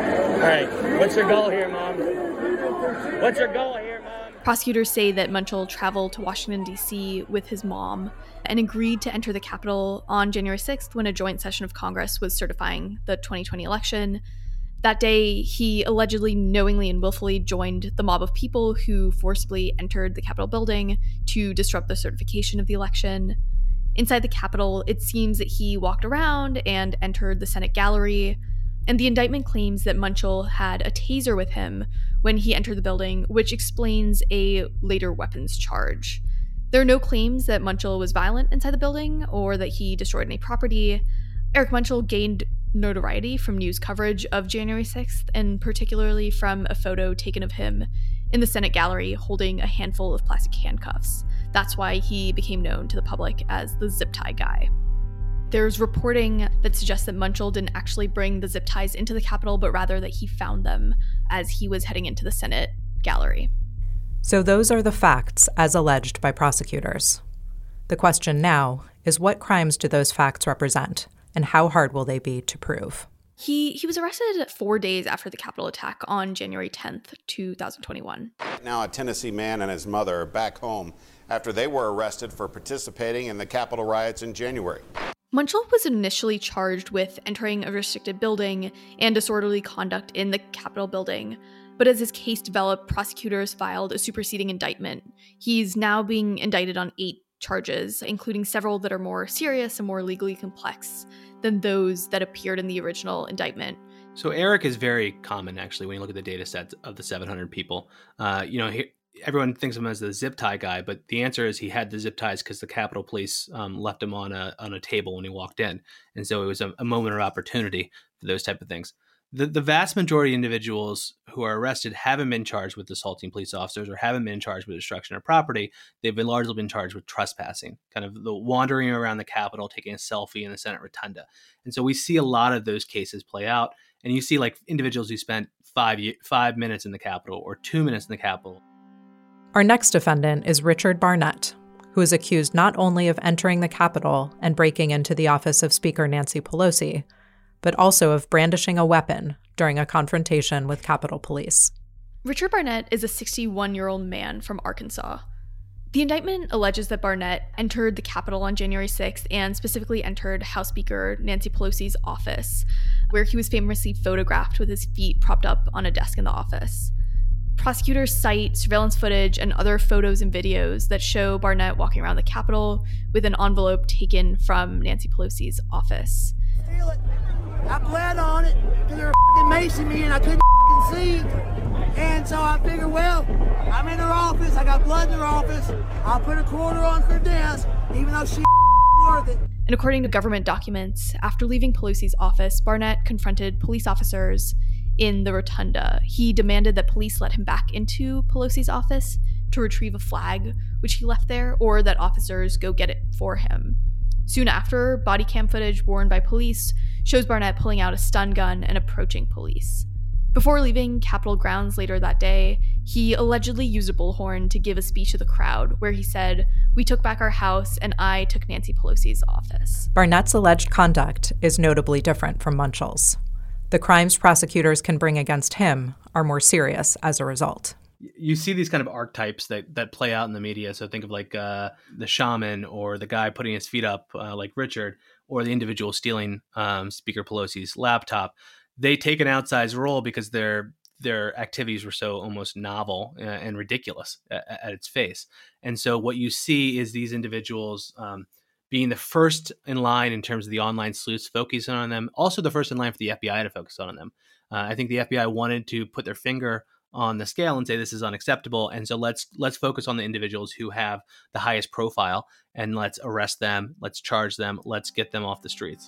right, what's your goal here, Mom? What's your goal here, Mom? Prosecutors say that Munchell traveled to Washington, D.C. with his mom and agreed to enter the Capitol on January 6th when a joint session of Congress was certifying the 2020 election. That day, he allegedly knowingly and willfully joined the mob of people who forcibly entered the Capitol building to disrupt the certification of the election. Inside the Capitol, it seems that he walked around and entered the Senate gallery, and the indictment claims that Munchell had a taser with him when he entered the building, which explains a later weapons charge. There are no claims that Munchell was violent inside the building or that he destroyed any property. Eric Munchell gained notoriety from news coverage of January 6th, and particularly from a photo taken of him in the Senate gallery holding a handful of plastic handcuffs. That's why he became known to the public as the zip tie guy. There's reporting that suggests that Munchell didn't actually bring the zip ties into the Capitol, but rather that he found them as he was heading into the Senate gallery. So those are the facts as alleged by prosecutors. The question now is, what crimes do those facts represent, and how hard will they be to prove? He was arrested 4 days after the Capitol attack on January 10th, 2021. Now a Tennessee man and his mother are back home after they were arrested for participating in the Capitol riots in January. Munchell was initially charged with entering a restricted building and disorderly conduct in the Capitol building, but as his case developed, prosecutors filed a superseding indictment. He's now being indicted on 8 charges, including several that are more serious and more legally complex than those that appeared in the original indictment. So Eric is very common, actually, when you look at the data sets of the 700 people. Everyone thinks of him as the zip tie guy, but the answer is he had the zip ties because the Capitol Police left him on a table when he walked in. And so it was a moment of opportunity for those type of things. The vast majority of individuals who are arrested haven't been charged with assaulting police officers or haven't been charged with destruction of property. They've largely been charged with trespassing, kind of the wandering around the Capitol, taking a selfie in the Senate Rotunda. And so we see a lot of those cases play out. And you see like individuals who spent 5 minutes in the Capitol or 2 minutes in the Capitol. Our next defendant is Richard Barnett, who is accused not only of entering the Capitol and breaking into the office of Speaker Nancy Pelosi, but also of brandishing a weapon during a confrontation with Capitol Police. Richard Barnett is a 61-year-old man from Arkansas. The indictment alleges that Barnett entered the Capitol on January 6th and specifically entered House Speaker Nancy Pelosi's office, where he was famously photographed with his feet propped up on a desk in the office. Prosecutors cite surveillance footage and other photos and videos that show Barnett walking around the Capitol with an envelope taken from Nancy Pelosi's office. Steal it. I planned on it because they were macing me and I couldn't see. And so I figured, well, I'm in their office. I got blood in their office. I'll put a quarter on her desk, even though she's worth it. And according to government documents, after leaving Pelosi's office, Barnett confronted police officers in the Rotunda. He demanded that police let him back into Pelosi's office to retrieve a flag, which he left there, or that officers go get it for him. Soon after, body cam footage worn by police shows Barnett pulling out a stun gun and approaching police. Before leaving Capitol grounds later that day, he allegedly used a bullhorn to give a speech to the crowd where he said, "We took back our house and I took Nancy Pelosi's office." Barnett's alleged conduct is notably different from Munchell's. The crimes prosecutors can bring against him are more serious as a result. You see these kind of archetypes that play out in the media. So think of like the shaman or the guy putting his feet up like Richard, or the individual stealing Speaker Pelosi's laptop. They take an outsized role because their activities were so almost novel and ridiculous at its face. And so what you see is these individuals being the first in line in terms of the online sleuths focusing on them, also the first in line for the FBI to focus on them. I think the FBI wanted to put their finger on the scale and say this is unacceptable, and so let's focus on the individuals who have the highest profile, and let's arrest them, let's charge them, let's get them off the streets.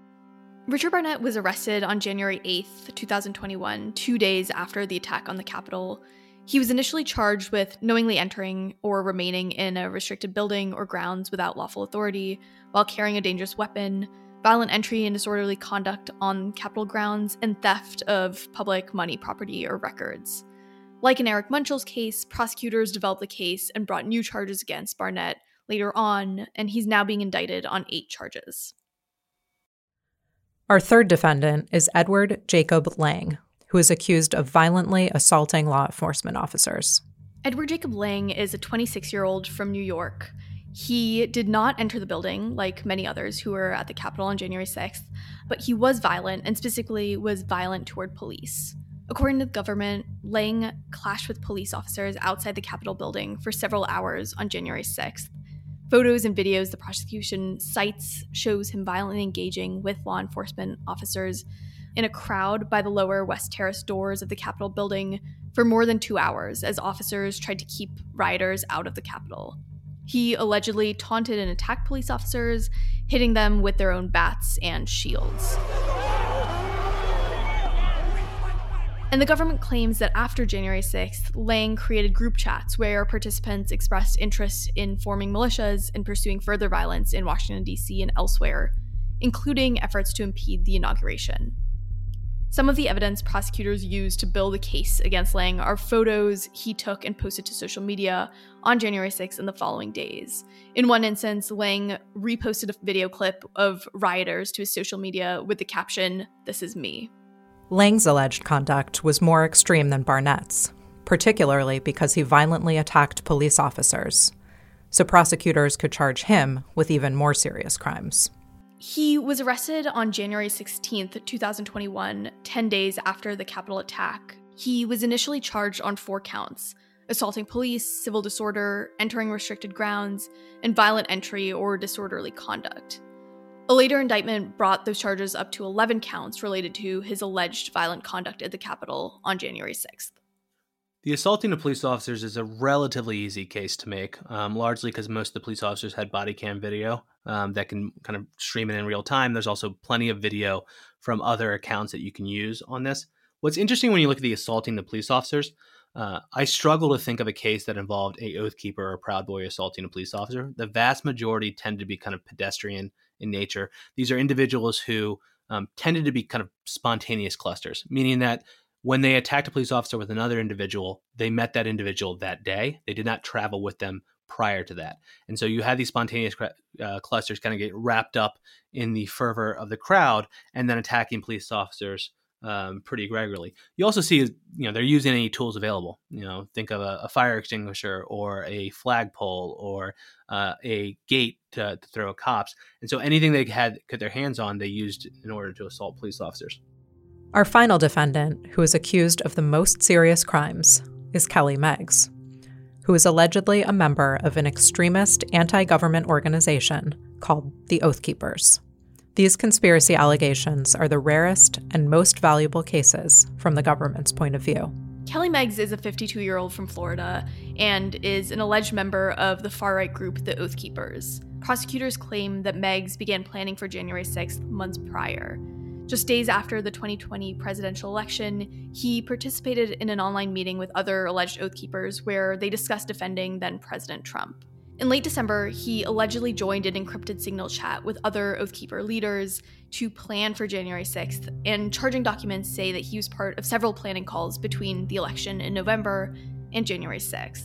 Richard Barnett was arrested on January 8th, 2021, 2 days after the attack on the Capitol. He was initially charged with knowingly entering or remaining in a restricted building or grounds without lawful authority while carrying a dangerous weapon, violent entry and disorderly conduct on Capitol grounds, and theft of public money, property, or records. Like in Eric Munchell's case, prosecutors developed the case and brought new charges against Barnett later on, and he's now being indicted on 8 charges. Our third defendant is Edward Jacob Lang, who is accused of violently assaulting law enforcement officers. Edward Jacob Lang is a 26-year-old from New York. He did not enter the building like many others who were at the Capitol on January 6th, but he was violent and specifically was violent toward police. According to the government, Lang clashed with police officers outside the Capitol building for several hours on January 6th. Photos and videos the prosecution cites shows him violently engaging with law enforcement officers in a crowd by the lower West Terrace doors of the Capitol building for more than 2 hours as officers tried to keep rioters out of the Capitol. He allegedly taunted and attacked police officers, hitting them with their own bats and shields. And the government claims that after January 6th, Lang created group chats where participants expressed interest in forming militias and pursuing further violence in Washington, D.C. and elsewhere, including efforts to impede the inauguration. Some of the evidence prosecutors used to build a case against Lang are photos he took and posted to social media on January 6th and the following days. In one instance, Lang reposted a video clip of rioters to his social media with the caption, "This is me." Lang's alleged conduct was more extreme than Barnett's, particularly because he violently attacked police officers. So prosecutors could charge him with even more serious crimes. He was arrested on January 16th, 2021, 10 days after the Capitol attack. He was initially charged on 4 counts: assaulting police, civil disorder, entering restricted grounds, and violent entry or disorderly conduct. A later indictment brought those charges up to 11 counts related to his alleged violent conduct at the Capitol on January 6th. The assaulting of police officers is a relatively easy case to make, largely because most of the police officers had body cam video that can kind of stream it in real time. There's also plenty of video from other accounts that you can use on this. What's interesting when you look at the assaulting the police officers, I struggle to think of a case that involved a Oath Keeper or Proud Boy assaulting a police officer. The vast majority tend to be kind of pedestrian in nature. These are individuals who tended to be kind of spontaneous clusters, meaning that when they attacked a police officer with another individual, they met that individual that day. They did not travel with them prior to that. And so you had these spontaneous clusters kind of get wrapped up in the fervor of the crowd and then attacking police officers pretty regularly. You also see, they're using any tools available. Think of a fire extinguisher or a flagpole or a gate to throw at cops. And so anything they had their hands on, they used in order to assault police officers. Our final defendant, who is accused of the most serious crimes, is Kelly Meggs, who is allegedly a member of an extremist anti-government organization called the Oath Keepers. These conspiracy allegations are the rarest and most valuable cases from the government's point of view. Kelly Meggs is a 52-year-old from Florida and is an alleged member of the far-right group, the Oath Keepers. Prosecutors claim that Meggs began planning for January 6th months prior. Just days after the 2020 presidential election, he participated in an online meeting with other alleged Oath Keepers where they discussed defending then President Trump. In late December, he allegedly joined an encrypted signal chat with other Oath Keeper leaders to plan for January 6th, and charging documents say that he was part of several planning calls between the election in November and January 6th.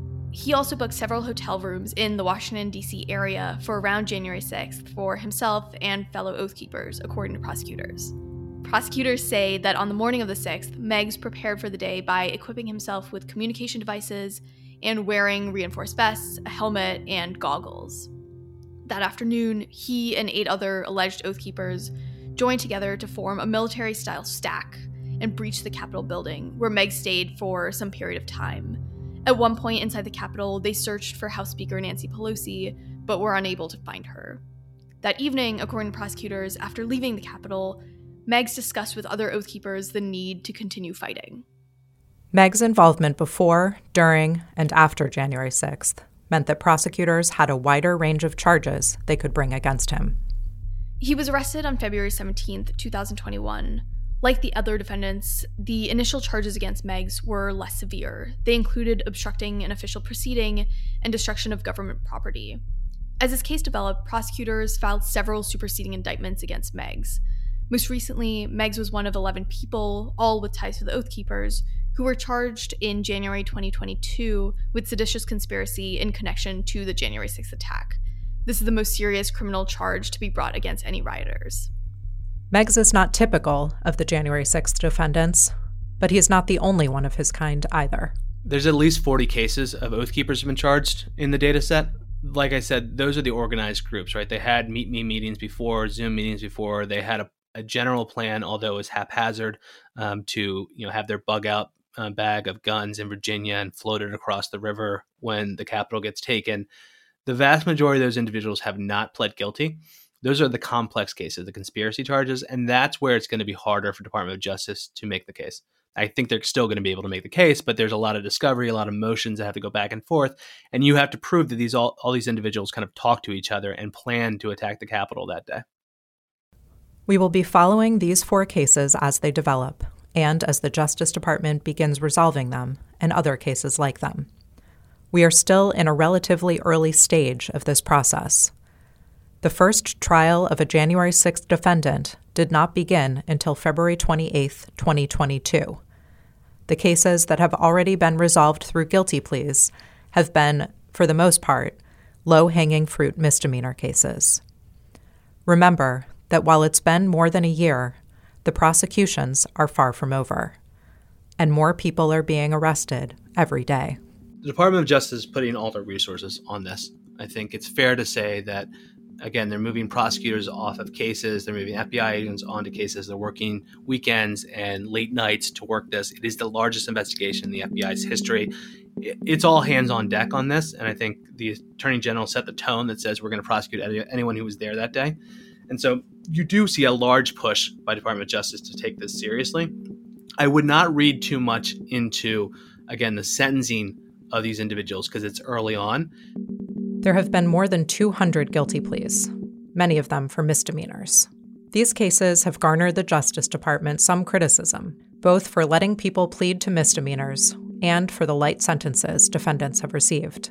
He also booked several hotel rooms in the Washington, D.C. area for around January 6th for himself and fellow Oath Keepers, according to prosecutors. Prosecutors say that on the morning of the 6th, Meggs prepared for the day by equipping himself with communication devices and wearing reinforced vests, a helmet, and goggles. That afternoon, he and 8 other alleged Oath Keepers joined together to form a military-style stack and breach the Capitol building, where Meggs stayed for some period of time. At one point inside the Capitol, they searched for House Speaker Nancy Pelosi, but were unable to find her. That evening, according to prosecutors, after leaving the Capitol, Meggs discussed with other Oath Keepers the need to continue fighting. Meggs' involvement before, during, and after January 6th meant that prosecutors had a wider range of charges they could bring against him. He was arrested on February 17th, 2021. Like the other defendants, the initial charges against Meggs were less severe. They included obstructing an official proceeding and destruction of government property. As his case developed, prosecutors filed several superseding indictments against Meggs. Most recently, Meggs was one of 11 people, all with ties to the Oath Keepers, who were charged in January 2022 with seditious conspiracy in connection to the January 6th attack. This is the most serious criminal charge to be brought against any rioters. Meggs is not typical of the January 6th defendants. But he's not the only one of his kind either. There's at least 40 cases of Oath Keepers have been charged in the data set. Like I said, those are the organized groups, right? They had Meet Me meetings before, Zoom meetings before. They had a general plan, although it was haphazard, to have their bug out bag of guns in Virginia and float it across the river when the Capitol gets taken. The vast majority of those individuals have not pled guilty. Those are the complex cases, the conspiracy charges, and that's where it's going to be harder for Department of Justice to make the case. I think they're still going to be able to make the case, but there's a lot of discovery, a lot of motions that have to go back and forth, and you have to prove that all these individuals kind of talk to each other and plan to attack the Capitol that day. We will be following these 4 cases as they develop, and as the Justice Department begins resolving them, and other cases like them. We are still in a relatively early stage of this process. The first trial of a January 6th defendant did not begin until February 28, 2022. The cases that have already been resolved through guilty pleas have been, for the most part, low-hanging fruit misdemeanor cases. Remember that while it's been more than a year, the prosecutions are far from over, and more people are being arrested every day. The Department of Justice is putting all their resources on this. I think it's fair to say that, again, they're moving prosecutors off of cases. They're moving FBI agents onto cases. They're working weekends and late nights to work this. It is the largest investigation in the FBI's history. It's all hands on deck on this. And I think the Attorney General set the tone that says we're going to prosecute anyone who was there that day. And so you do see a large push by Department of Justice to take this seriously. I would not read too much into, again, the sentencing of these individuals because it's early on. There have been more than 200 guilty pleas, many of them for misdemeanors. These cases have garnered the Justice Department some criticism, both for letting people plead to misdemeanors and for the light sentences defendants have received.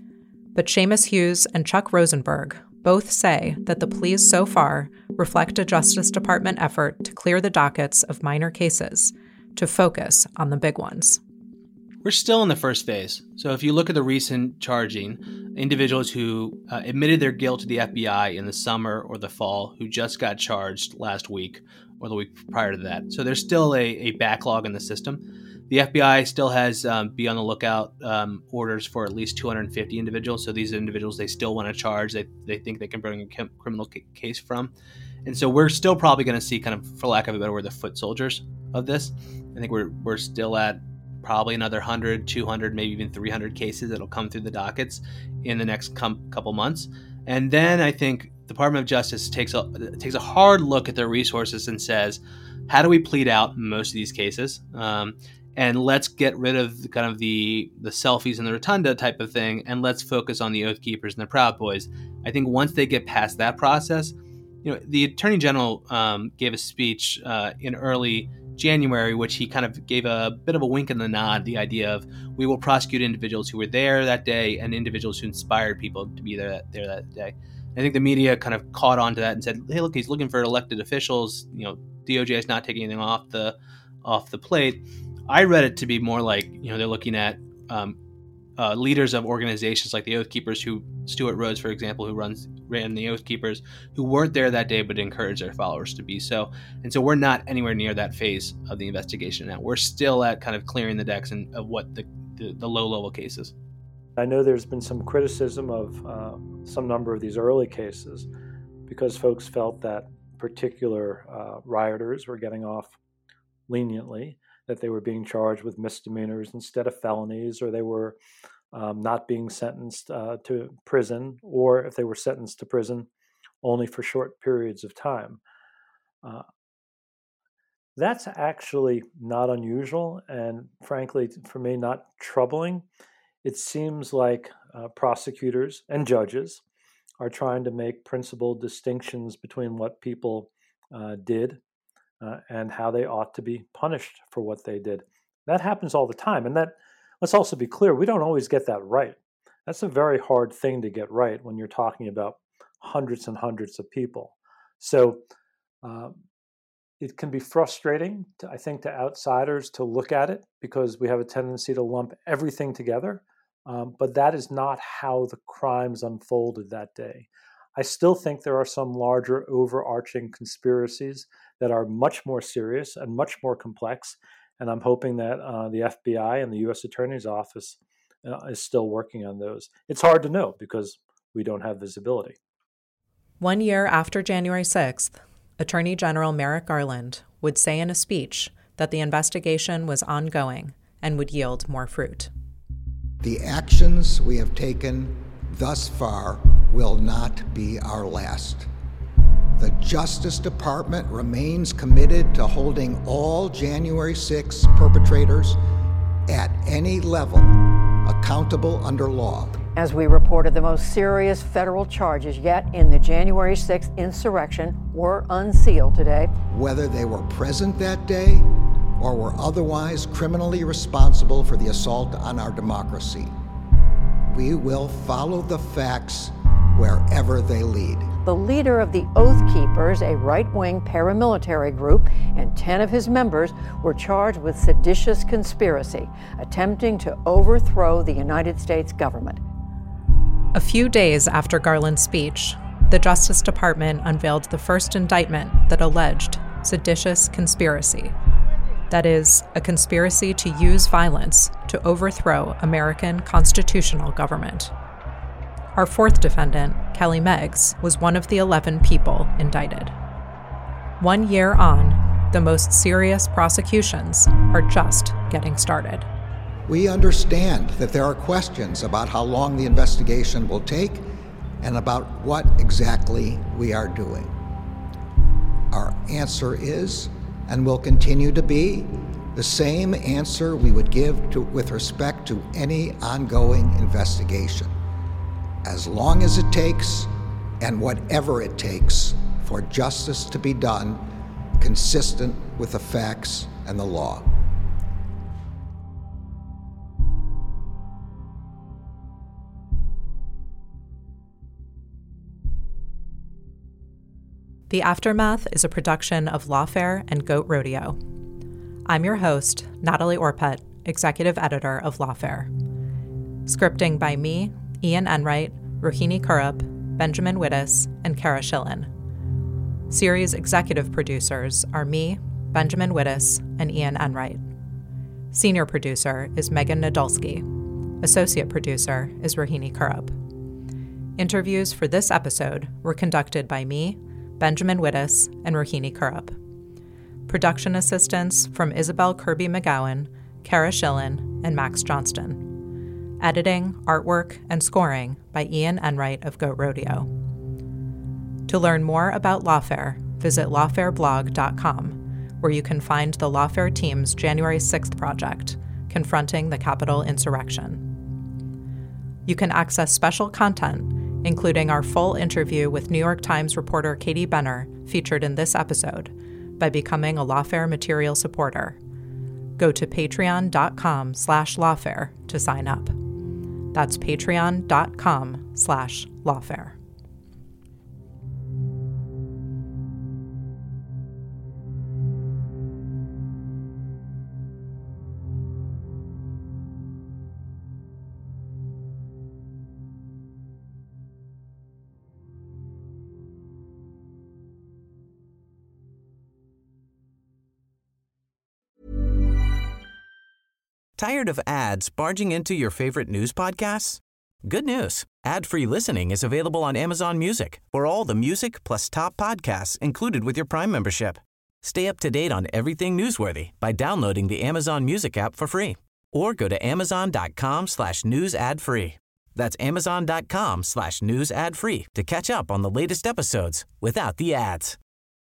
But Seamus Hughes and Chuck Rosenberg both say that the pleas so far reflect a Justice Department effort to clear the dockets of minor cases to focus on the big ones. We're still in the first phase. So if you look at the recent charging, individuals who admitted their guilt to the FBI in the summer or the fall who just got charged last week or the week prior to that. So there's still a backlog in the system. The FBI still has be on the lookout orders for at least 250 individuals. So these individuals they still want to charge. They think they can bring a criminal case from. And so we're still probably going to see kind of, for lack of a better word, the foot soldiers of this. I think we're still at probably another 100, 200, maybe even 300 cases that'll come through the dockets in the next couple months. And then I think the Department of Justice takes a hard look at their resources and says, how do we plead out most of these cases? And let's get rid of the selfies in the rotunda type of thing, and let's focus on the Oath Keepers and the Proud Boys. I think once they get past that process, the Attorney General gave a speech in early January, which he kind of gave a bit of a wink and a nod, the idea of we will prosecute individuals who were there that day and individuals who inspired people to be there that day. I think the media kind of caught on to that and said, hey, look, he's looking for elected officials. DOJ is not taking anything off the plate. I read it to be more like, they're looking at leaders of organizations like the Oath Keepers, who Stuart Rhodes, for example, who ran the Oath Keepers, who weren't there that day but encouraged their followers to be so. And so we're not anywhere near that phase of the investigation now. We're still at kind of clearing the decks of what the low-level cases. I know there's been some criticism of some number of these early cases because folks felt that particular rioters were getting off leniently, that they were being charged with misdemeanors instead of felonies, or they were not being sentenced to prison, or if they were sentenced to prison, only for short periods of time. That's actually not unusual, and frankly, for me, not troubling. It seems like prosecutors and judges are trying to make principled distinctions between what people did and how they ought to be punished for what they did. That happens all the time. And that, let's also be clear, we don't always get that right. That's a very hard thing to get right when you're talking about hundreds and hundreds of people. So it can be frustrating, I think, to outsiders to look at it because we have a tendency to lump everything together. But that is not how the crimes unfolded that day. I still think there are some larger overarching conspiracies that are much more serious and much more complex, And I'm hoping that the FBI and the U.S. Attorney's Office is still working on those. It's hard to know because we don't have visibility. 1 year after January 6th, Attorney General Merrick Garland would say in a speech that the investigation was ongoing and would yield more fruit. The actions we have taken thus far will not be our last. The Justice Department remains committed to holding all January 6 perpetrators at any level accountable under law. As we reported, the most serious federal charges yet in the January 6th insurrection were unsealed today. Whether they were present that day or were otherwise criminally responsible for the assault on our democracy, we will follow the facts wherever they lead. The leader of the Oath Keepers, a right-wing paramilitary group, and 10 of his members were charged with seditious conspiracy, attempting to overthrow the United States government. A few days after Garland's speech, the Justice Department unveiled the first indictment that alleged seditious conspiracy. That is, a conspiracy to use violence to overthrow American constitutional government. Our fourth defendant, Kelly Meggs, was one of the 11 people indicted. 1 year on, the most serious prosecutions are just getting started. We understand that there are questions about how long the investigation will take and about what exactly we are doing. Our answer is, and will continue to be, the same answer we would give with respect to any ongoing investigation. As long as it takes, and whatever it takes, for justice to be done consistent with the facts and the law. The Aftermath is a production of Lawfare and Goat Rodeo. I'm your host, Natalie Orpett, executive editor of Lawfare. Scripting by me, Ian Enright, Rohini Kurup, Benjamin Wittes, and Kara Schillen. Series executive producers are me, Benjamin Wittes, and Ian Enright. Senior producer is Megan Nadolski. Associate producer is Rohini Kurup. Interviews for this episode were conducted by me, Benjamin Wittes, and Rohini Kurup. Production assistance from Isabel Kirby McGowan, Kara Schillen, and Max Johnston. Editing, artwork, and scoring by Ian Enright of Goat Rodeo. To learn more about Lawfare, visit lawfareblog.com, where you can find the Lawfare team's January 6th project, Confronting the Capitol Insurrection. You can access special content, including our full interview with New York Times reporter Katie Benner, featured in this episode, by becoming a Lawfare material supporter. Go to patreon.com/lawfare to sign up. That's patreon.com/lawfare. Tired of ads barging into your favorite news podcasts? Good news. Ad-free listening is available on Amazon Music for all the music plus top podcasts included with your Prime membership. Stay up to date on everything newsworthy by downloading the Amazon Music app for free or go to amazon.com/news ad free. That's amazon.com/news ad free to catch up on the latest episodes without the ads.